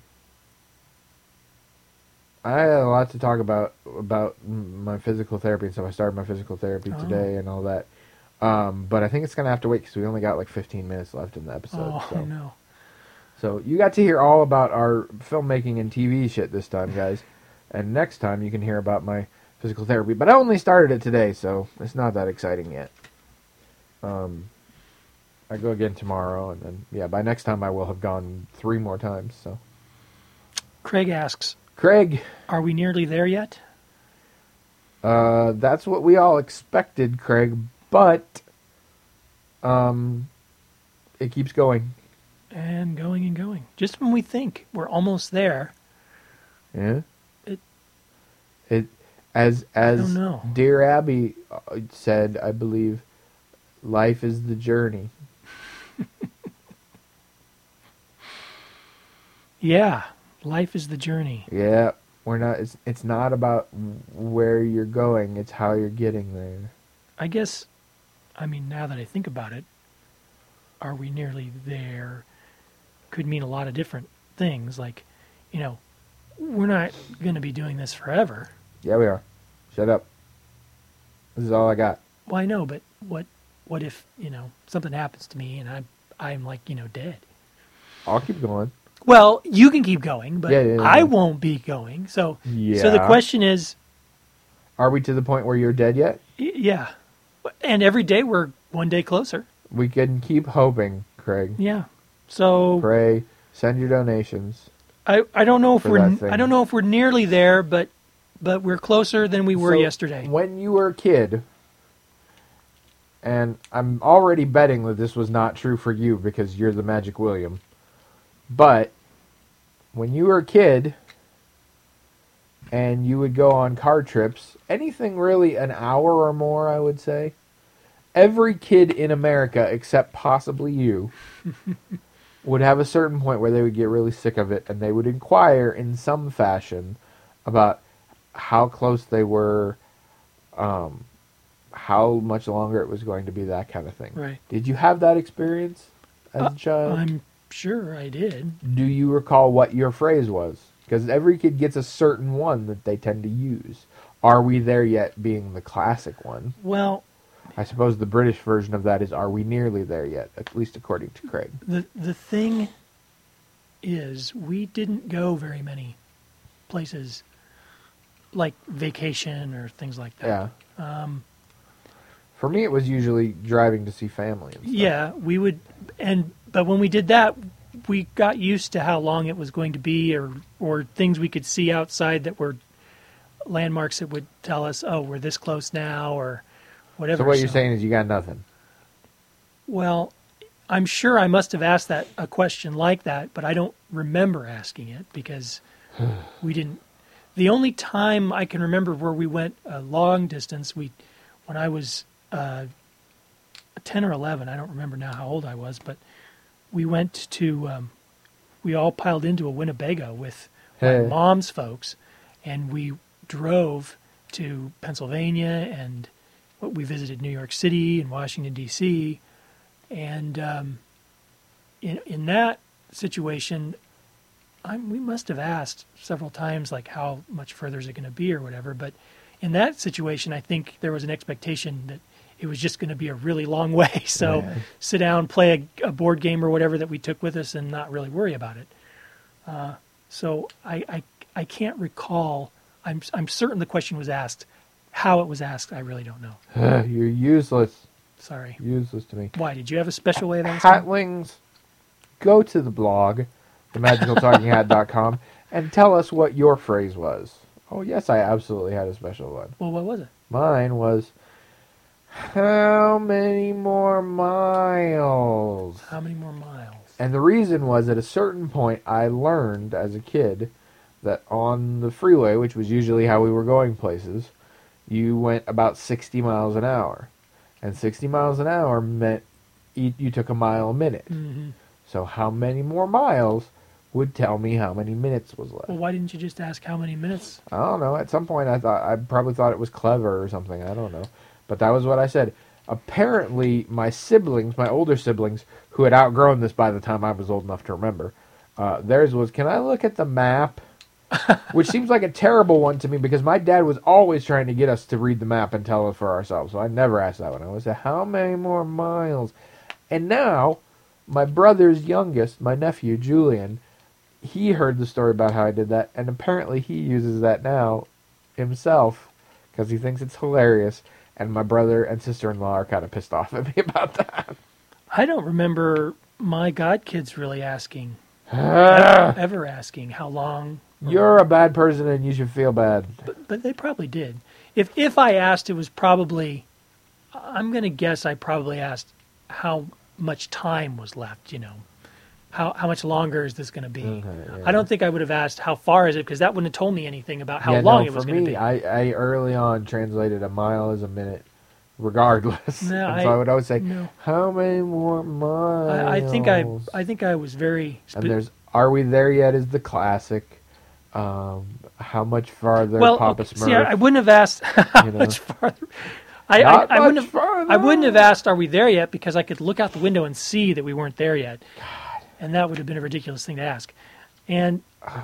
I had a lot to talk about about m- my physical therapy and stuff. I started my physical therapy Oh. today and all that. Um, but I think it's gonna have to wait because we only got like fifteen minutes left in the episode. Oh so. no. so you got to hear all about our filmmaking and T V shit this time, guys. And next time you can hear about my physical therapy. But I only started it today, so it's not that exciting yet. Um, I go again tomorrow, and then yeah, by next time I will have gone three more times. So, Craig asks, Craig. "Are we nearly there yet?" Uh, that's what we all expected, Craig, but um, it keeps going. And going and going. Just when we think we're almost there, Yeah. It- It as as don't know. Dear Abby uh, said, I believe, life is the journey. yeah, life is the journey. Yeah, we're not. It's it's not about where you're going. It's how you're getting there. I guess, I mean, now that I think about it, are we nearly there? Could mean a lot of different things. Like, you know, we're not going to be doing this forever. Yeah, we are. Shut up. This is all I got. Well, I know, but what what if, you know, something happens to me and I I'm like, you know, dead. I'll keep going. Well, you can keep going, but Yeah, yeah, yeah. I won't be going. So, Yeah. so the question is, Are we to the point where you're dead yet? y- yeah, and every day we're one day closer. We can keep hoping, Craig. Yeah. So Pray, send your donations. I, I don't know if For we're that thing. I don't know if we're nearly there, but but we're closer than we were So, yesterday. When you were a kid, and I'm already betting that this was not true for you because you're the Magic William, but when you were a kid and you would go on car trips, anything really an hour or more, I would say, every kid in America, except possibly you, would have a certain point where they would get really sick of it and they would inquire in some fashion about how close they were, um, how much longer it was going to be, that kind of thing. Right. Did you have that experience as Uh, a child? I'm sure I did. Do you recall what your phrase was? Because every kid gets a certain one that they tend to use. Are we there yet being the classic one? Well, I suppose the British version of that is, are we nearly there yet? At least according to Craig. the the thing is, we didn't go very many places like vacation or things like that. Yeah. Um, For me, it was usually driving to see family and stuff. yeah, we would, and but when we did that, we got used to how long it was going to be, or or things we could see outside that were landmarks that would tell us, oh, we're this close now, or whatever. So what you're saying is you got nothing. Well, I'm sure I must have asked that a question like that, but I don't remember asking it because we didn't. The only time I can remember where we went a long distance, we, when I was uh, ten or eleven, I don't remember now how old I was, but we went to, um, we all piled into a Winnebago with my Hey. mom's folks, and we drove to Pennsylvania, and we visited New York City and Washington, D C, and um, in in that situation, I, we must have asked several times, like, how much further is it going to be or whatever. But in that situation, I think there was an expectation that it was just going to be a really long way. So Yeah. sit down, play a, a board game or whatever that we took with us and not really worry about it. Uh, so I, I, I can't recall. I'm, I'm certain the question was asked. How it was asked, I really don't know. You're useless. Sorry. Useless to me. Why? Did you have a special way of asking? Hatlings, go to the blog, the magical talking hat dot com, and tell us what your phrase was. Oh, yes, I absolutely had a special one. Well, what was it? Mine was, how many more miles? How many more miles? And the reason was, at a certain point, I learned as a kid that on the freeway, which was usually how we were going places, you went about sixty miles an hour. And sixty miles an hour meant you, you took a mile a minute. Mm-hmm. So how many more miles would tell me how many minutes was left. Well, why didn't you just ask how many minutes? I don't know. At some point, I thought I probably thought it was clever or something. I don't know, but that was what I said. Apparently, my siblings, my older siblings, who had outgrown this by the time I was old enough to remember, uh, theirs was, "Can I look at the map?" Which seems like a terrible one to me because my dad was always trying to get us to read the map and tell it for ourselves. So I never asked that one. I always said, "How many more miles?" And now, my brother's youngest, my nephew Julian, he heard the story about how I did that, and apparently he uses that now himself because he thinks it's hilarious. And my brother and sister-in-law are kind of pissed off at me about that. I don't remember my godkids really asking, ever, ever asking how long. You're a bad person and you should feel bad. But, but they probably did. If if I asked, it was probably, I'm going to guess I probably asked how much time was left, you know. How how much longer is this going to be? Okay, yeah. I don't think I would have asked how far is it, because that wouldn't have told me anything about how yeah, long no, it was for going to me, be. I, I early on translated a mile as a minute, regardless. No, and so I- I would always say, no. "How many more miles?" I, I think I I think I was very. Spe- And there's "Are we there yet?" is the classic. Um, how much farther, well, Papa okay, Smurf? see, I, I wouldn't have asked how You know. much farther. I, I, Not I wouldn't much have. farther. I wouldn't have asked, "Are we there yet?" Because I could look out the window and see that we weren't there yet, and that would have been a ridiculous thing to ask. And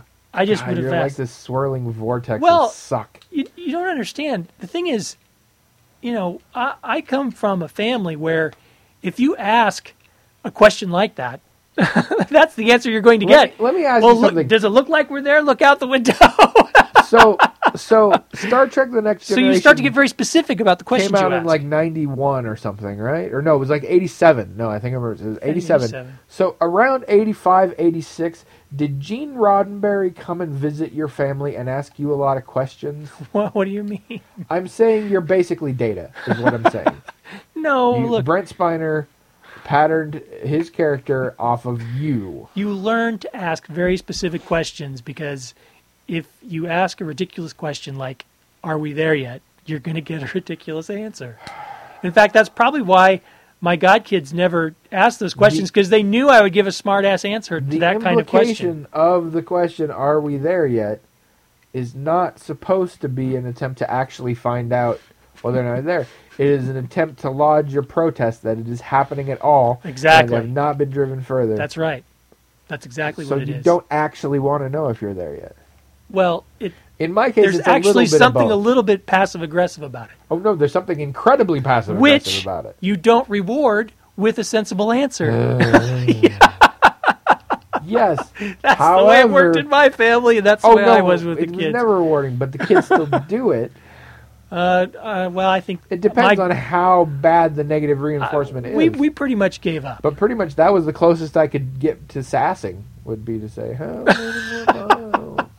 I just God, would have you're like asked. this swirling vortex. Well, of suck. You, you don't understand. The thing is, you know, I, I come from a family where if you ask a question like that, that's the answer you're going to Let get. me, let me ask Well, you look, something. does it look like we're there? Look out the window. so, so Star Trek: The Next So Generation. you start to get very specific about the questions came out you in ask. like ninety-one or something, right? Or no, it was like eighty-seven. No, I think I remember it was eighty-seven. eighty-seven. So around eighty-five, eighty-six, did Gene Roddenberry come and visit your family and ask you a lot of questions? What, what do you mean? I'm saying you're basically Data, is what I'm saying. No, You- look, Brent Spiner patterned his character off of you. you learn to ask very specific questions because if you ask a ridiculous question like, are we there yet? You're going to get a ridiculous answer. In fact, that's probably why my godkids never asked those questions because they knew I would give a smart-ass answer to The that kind of question. implication of the question, are we there yet, is not supposed to be an attempt to actually find out whether or not they're there. It is an attempt to lodge your protest that it is happening at all. Exactly. And have not been driven further. That's right. That's exactly so what it you is. don't actually want to know if you're there yet. Well, it, In my case, there's it's a actually little bit something of a both. little bit passive-aggressive about it, Oh no, there's something incredibly passive which aggressive about it. you don't reward with a sensible answer. Yes. That's However, the way it worked in my family, and that's the oh way no, I was with the it was kids. never rewarding, but the kids still do it. Uh, uh, well, I think It depends my- on how bad the negative reinforcement is. we we pretty much gave up. But pretty much that was the closest I could get to sassing, would be to say, how many more miles?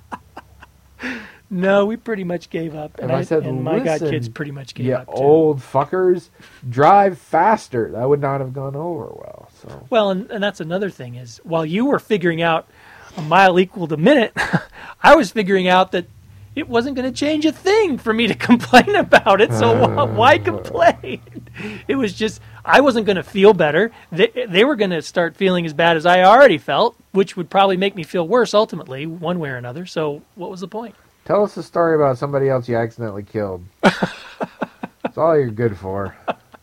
No, we pretty much gave up, and, If I said, and my "Listen, godkids pretty much gave you up too. old fuckers, drive faster. That would not have gone over well. So Well, and, and that's another thing is while you were figuring out a mile equaled a minute, I was figuring out that it wasn't going to change a thing for me to complain about it. So wh- why complain? It was just I wasn't going to feel better. They, they were going to start feeling as bad as I already felt, which would probably make me feel worse ultimately, one way or another. So what was the point? tell us a story about somebody else you accidentally killed. That's all you're good for.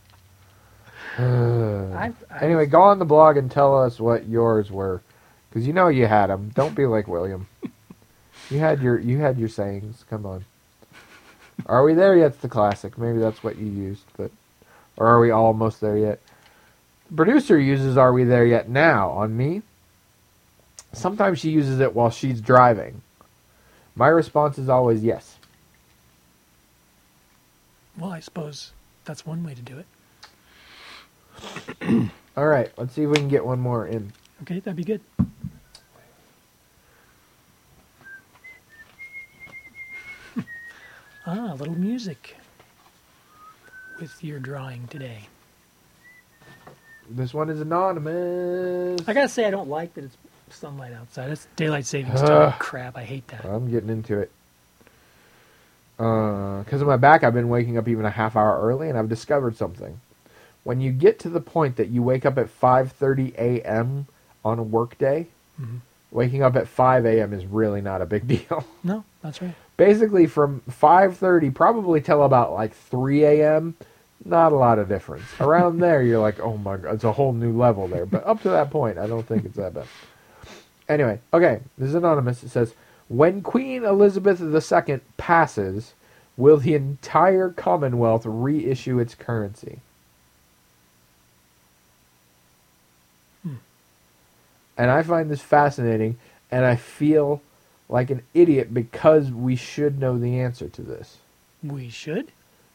I, I, Anyway, go on the blog and tell us what yours were, because you know you had them. Don't be like William. You had your you had your sayings. Come on. Are we there yet's the classic. Maybe that's what you used, but or are we almost there yet? The producer uses "Are we there yet" now on me. Sometimes she uses it while she's driving. My response is always yes. well, I suppose that's one way to do it. All right, let's see if we can get one more in. Okay, that'd be good. Ah, a little music with your drawing today. This one is anonymous. I gotta say, I don't like that it's sunlight outside. It's daylight savings time. Ugh. Crap, I hate that. I'm getting into it. Because of my back, I've been waking up even a half hour early, and I've discovered something. When you get to the point that you wake up at five thirty a.m. on a work day, Mhm. waking up at five a.m. is really not a big deal. No, that's right. Basically, from five thirty probably till about like three a.m., not a lot of difference. Around there, you're like, oh my God, it's a whole new level there. But up to that point, I don't think it's that bad. Anyway, okay, this is anonymous. It says, when Queen Elizabeth the Second passes, will the entire Commonwealth reissue its currency? Hmm. And I find this fascinating, and I feel like an idiot because we should know the answer to this. We should.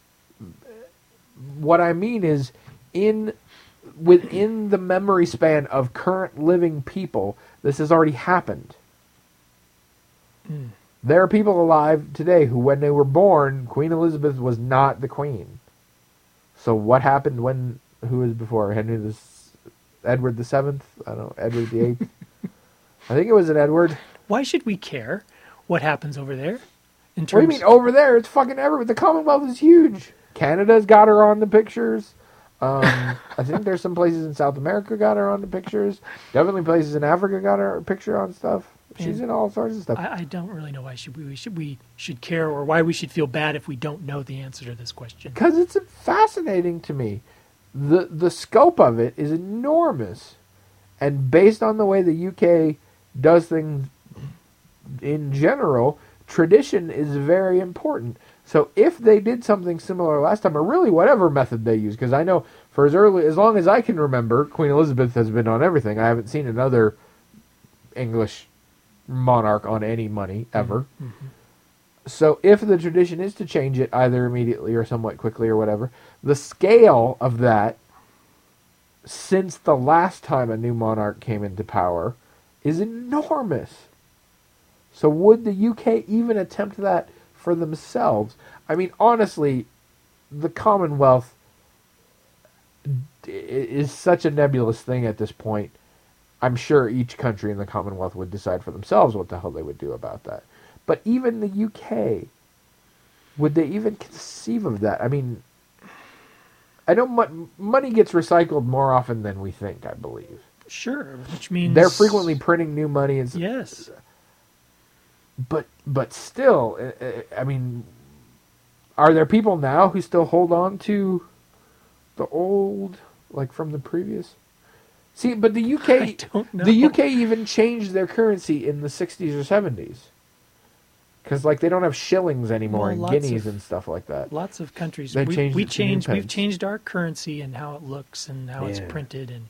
What I mean is, in within the memory span of current living people, this has already happened. Mm. There are people alive today who, when they were born, Queen Elizabeth was not the queen. So what happened when, who was before? Henry the, Edward the Seventh? I don't know, Edward the Eighth? I think it was an Edward. Why should we care what happens over there? In What do you terms, mean over there? It's fucking everywhere. The Commonwealth is huge. Canada's got her on the pictures. Um, I think there's some places in South America got her on the pictures. Definitely places in Africa got her picture on stuff. She's And in all sorts of stuff. I, I don't really know why should we, we should we should care or why we should feel bad if we don't know the answer to this question. Because it's fascinating to me. The the scope of it is enormous. And based on the way the U K does things in general, tradition is very important. So if they did something similar last time, or really whatever method they use, because I know for as early as long as I can remember, Queen Elizabeth has been on everything. I haven't seen another English monarch on any money ever. Mm-hmm. So if the tradition is to change it either immediately or somewhat quickly or whatever, the scale of that since the last time a new monarch came into power is enormous. So would the U K even attempt that for themselves? I mean, honestly, the Commonwealth is such a nebulous thing at this point. I'm sure each country in the Commonwealth would decide for themselves what the hell they would do about that. But even the U K, would they even conceive of that? I mean, I know mo- money gets recycled more often than we think, I believe. Sure, which means... They're frequently printing new money. And yes. But, but still, I mean, are there people now who still hold on to the old, like from the previous? See, but the U K, I don't know. the U K even changed their currency in the sixties or seventies. Because, like, they don't have shillings anymore Well, and lots guineas of- and stuff like that. Lots of countries. They we changed we it to new changed. We've pence. changed our currency and how it looks and how it's Yeah. printed, and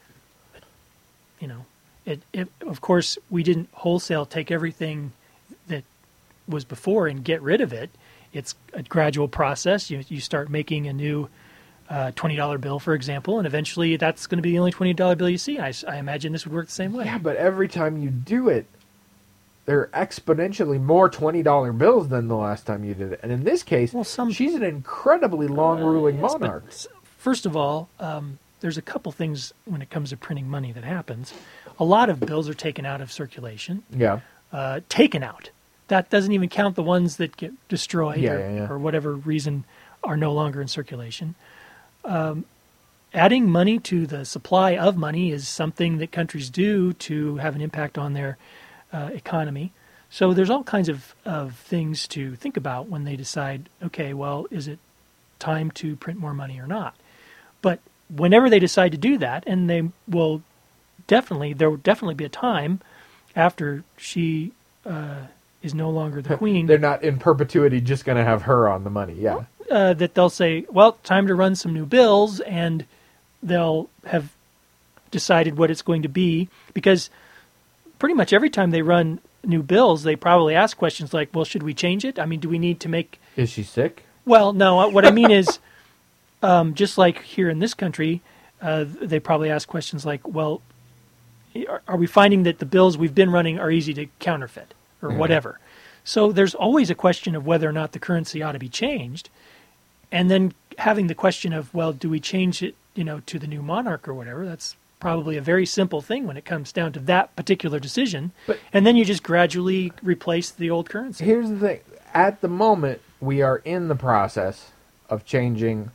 you know, it, it. Of course, we didn't wholesale take everything that was before and get rid of it. It's a gradual process. You you start making a new uh, twenty dollar bill, for example, and eventually that's going to be the only twenty dollar bill you see. I, I imagine this would work the same way. Yeah, but every time you do it, there are exponentially more twenty dollar bills than the last time you did it. And in this case, Well, some- she's an incredibly long-ruling Yes, but monarch. s- first of all, um, there's a couple things when it comes to printing money that happens. A lot of bills are taken out of circulation. Yeah. Uh, taken out. That doesn't even count the ones that get destroyed Yeah, or, yeah, yeah. or whatever reason are no longer in circulation. Um, adding money to the supply of money is something that countries do to have an impact on their uh, economy. So there's all kinds of, of things to think about when they decide, okay, well, is it time to print more money or not? But whenever they decide to do that, and they will definitely, there will definitely be a time after she uh, is no longer the queen, They're not in perpetuity just going to have her on the money. Yeah. uh, that they'll say, well, time to run some new bills, and they'll have decided what it's going to be, because pretty much every time they run new bills, they probably ask questions like, well, should we change it? I mean, do we need to make... Is she sick? Well, no, what I mean is, um, just like here in this country, uh, they probably ask questions like, well, are, are we finding that the bills we've been running are easy to counterfeit or Yeah. whatever? So there's always a question of whether or not the currency ought to be changed. And then having the question of, well, do we change it, you know, to the new monarch or whatever? That's probably a very simple thing when it comes down to that particular decision. But- and then you just gradually replace the old currency. Here's the thing. At the moment, we are in the process of changing,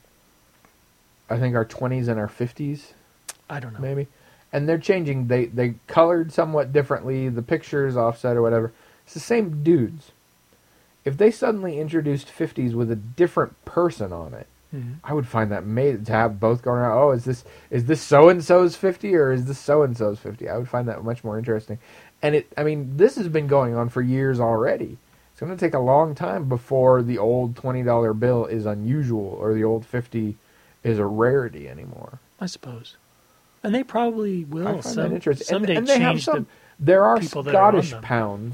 I think, our twenties and our fifties, I don't know. maybe. And they're changing. They, they colored somewhat differently. The pictures offset or whatever. It's the same dudes. If they suddenly introduced fifties with a different person on it, Mhm. I would find that made to have both going around. Oh, is this is this so and so's fifty or is this so and so's fifty? I would find that much more interesting. And it, I mean, this has been going on for years already. It's going to take a long time before the old twenty dollar bill is unusual or the old fifty is a rarity anymore. I suppose. And they probably will I find some, that interesting. someday and, and they have change some. the... There are people that are on Scottish them. pounds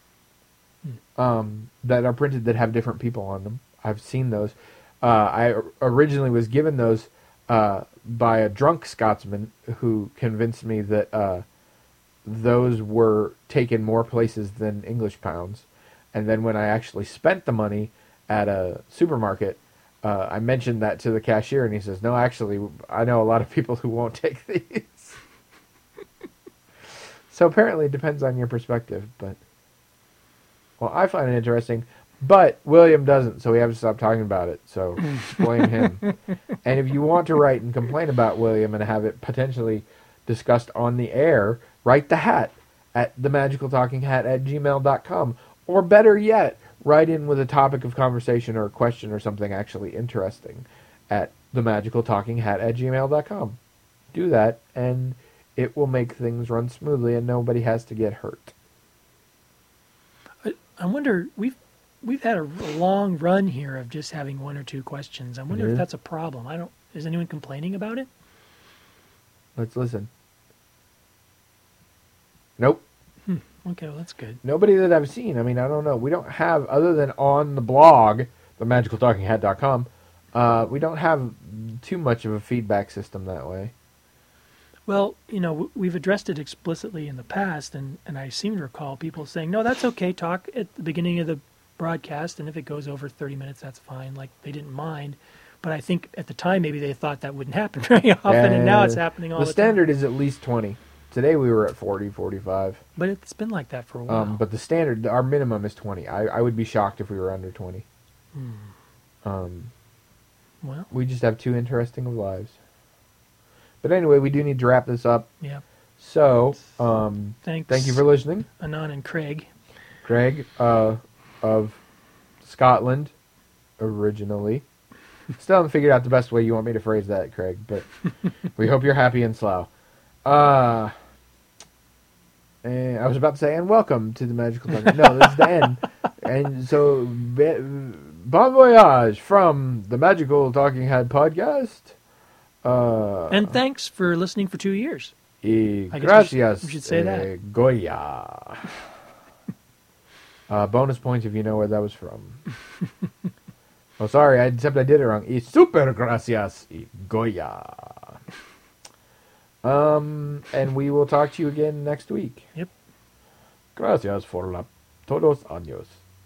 um, that are printed that have different people on them. I've seen those. Uh, I originally was given those uh, by a drunk Scotsman who convinced me that uh, those were taken more places than English pounds. And then when I actually spent the money at a supermarket, uh, I mentioned that to the cashier, and he says, "No, actually, I know a lot of people who won't take these." So apparently it depends on your perspective, but... Well, I find it interesting, but William doesn't, so we have to stop talking about it, so blame him. And if you want to write and complain about William and have it potentially discussed on the air, write the hat at themagicaltalkinghat at gmail dot com. Or better yet, write in with a topic of conversation or a question or something actually interesting at themagicaltalkinghat at gmail dot com. Do that, and it will make things run smoothly and nobody has to get hurt. I wonder, we've we've had a long run here of just having one or two questions. I wonder Mhm. if that's a problem. I don't. Is anyone complaining about it? Let's listen. Nope. Okay, well that's good. Nobody that I've seen. I mean, I don't know. We don't have, other than on the blog, the magical talking hat dot com, uh, we don't have too much of a feedback system that way. Well, you know, w- we've addressed it explicitly in the past, and, and I seem to recall people saying, no, that's okay, talk at the beginning of the broadcast, and if it goes over thirty minutes, that's fine. Like, they didn't mind. But I think at the time, maybe they thought that wouldn't happen very often, and now it's happening all the, the time. standard is at least twenty. Today we were at forty, forty-five. But it's been like that for a while. Um, but the standard, our minimum is twenty. I, I would be shocked if we were under twenty. Hmm. Um, Well, we just have two interesting of lives. But anyway, we do need to wrap this up. yeah. So, um, Thanks, thank you for listening. Anon and Craig. Craig, uh, of Scotland, originally. Still haven't figured out the best way you want me to phrase that, Craig, but we hope you're happy in Slough. Uh, and I was about to say, and welcome to the Magical Talking. No, this is the end. And so, be, bon voyage from the Magical Talking Hat podcast. Uh, And thanks for listening for two years. y I guess we gracias, should- we should say that. eh, Goya. uh, bonus points if you know where that was from. Oh, sorry, I, except I did it wrong. Y super gracias, y Goya. Um, and we will talk to you again next week. Yep. Gracias por la todos años.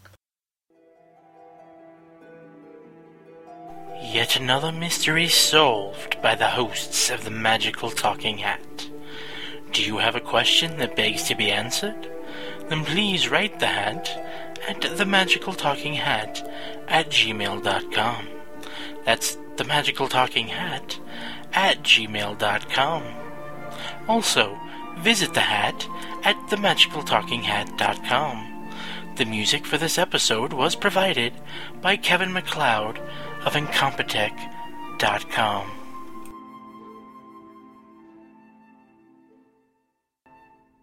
Yet another mystery solved by the hosts of the Magical Talking Hat. Do you have a question that begs to be answered? Then please write the hat at the Magical Talking Hat at gmail dot com. That's the Magical Talking Hat at gmail dot com. Also, visit the hat at the magical talking hat dot com. The music for this episode was provided by Kevin MacLeod of incompetech dot com.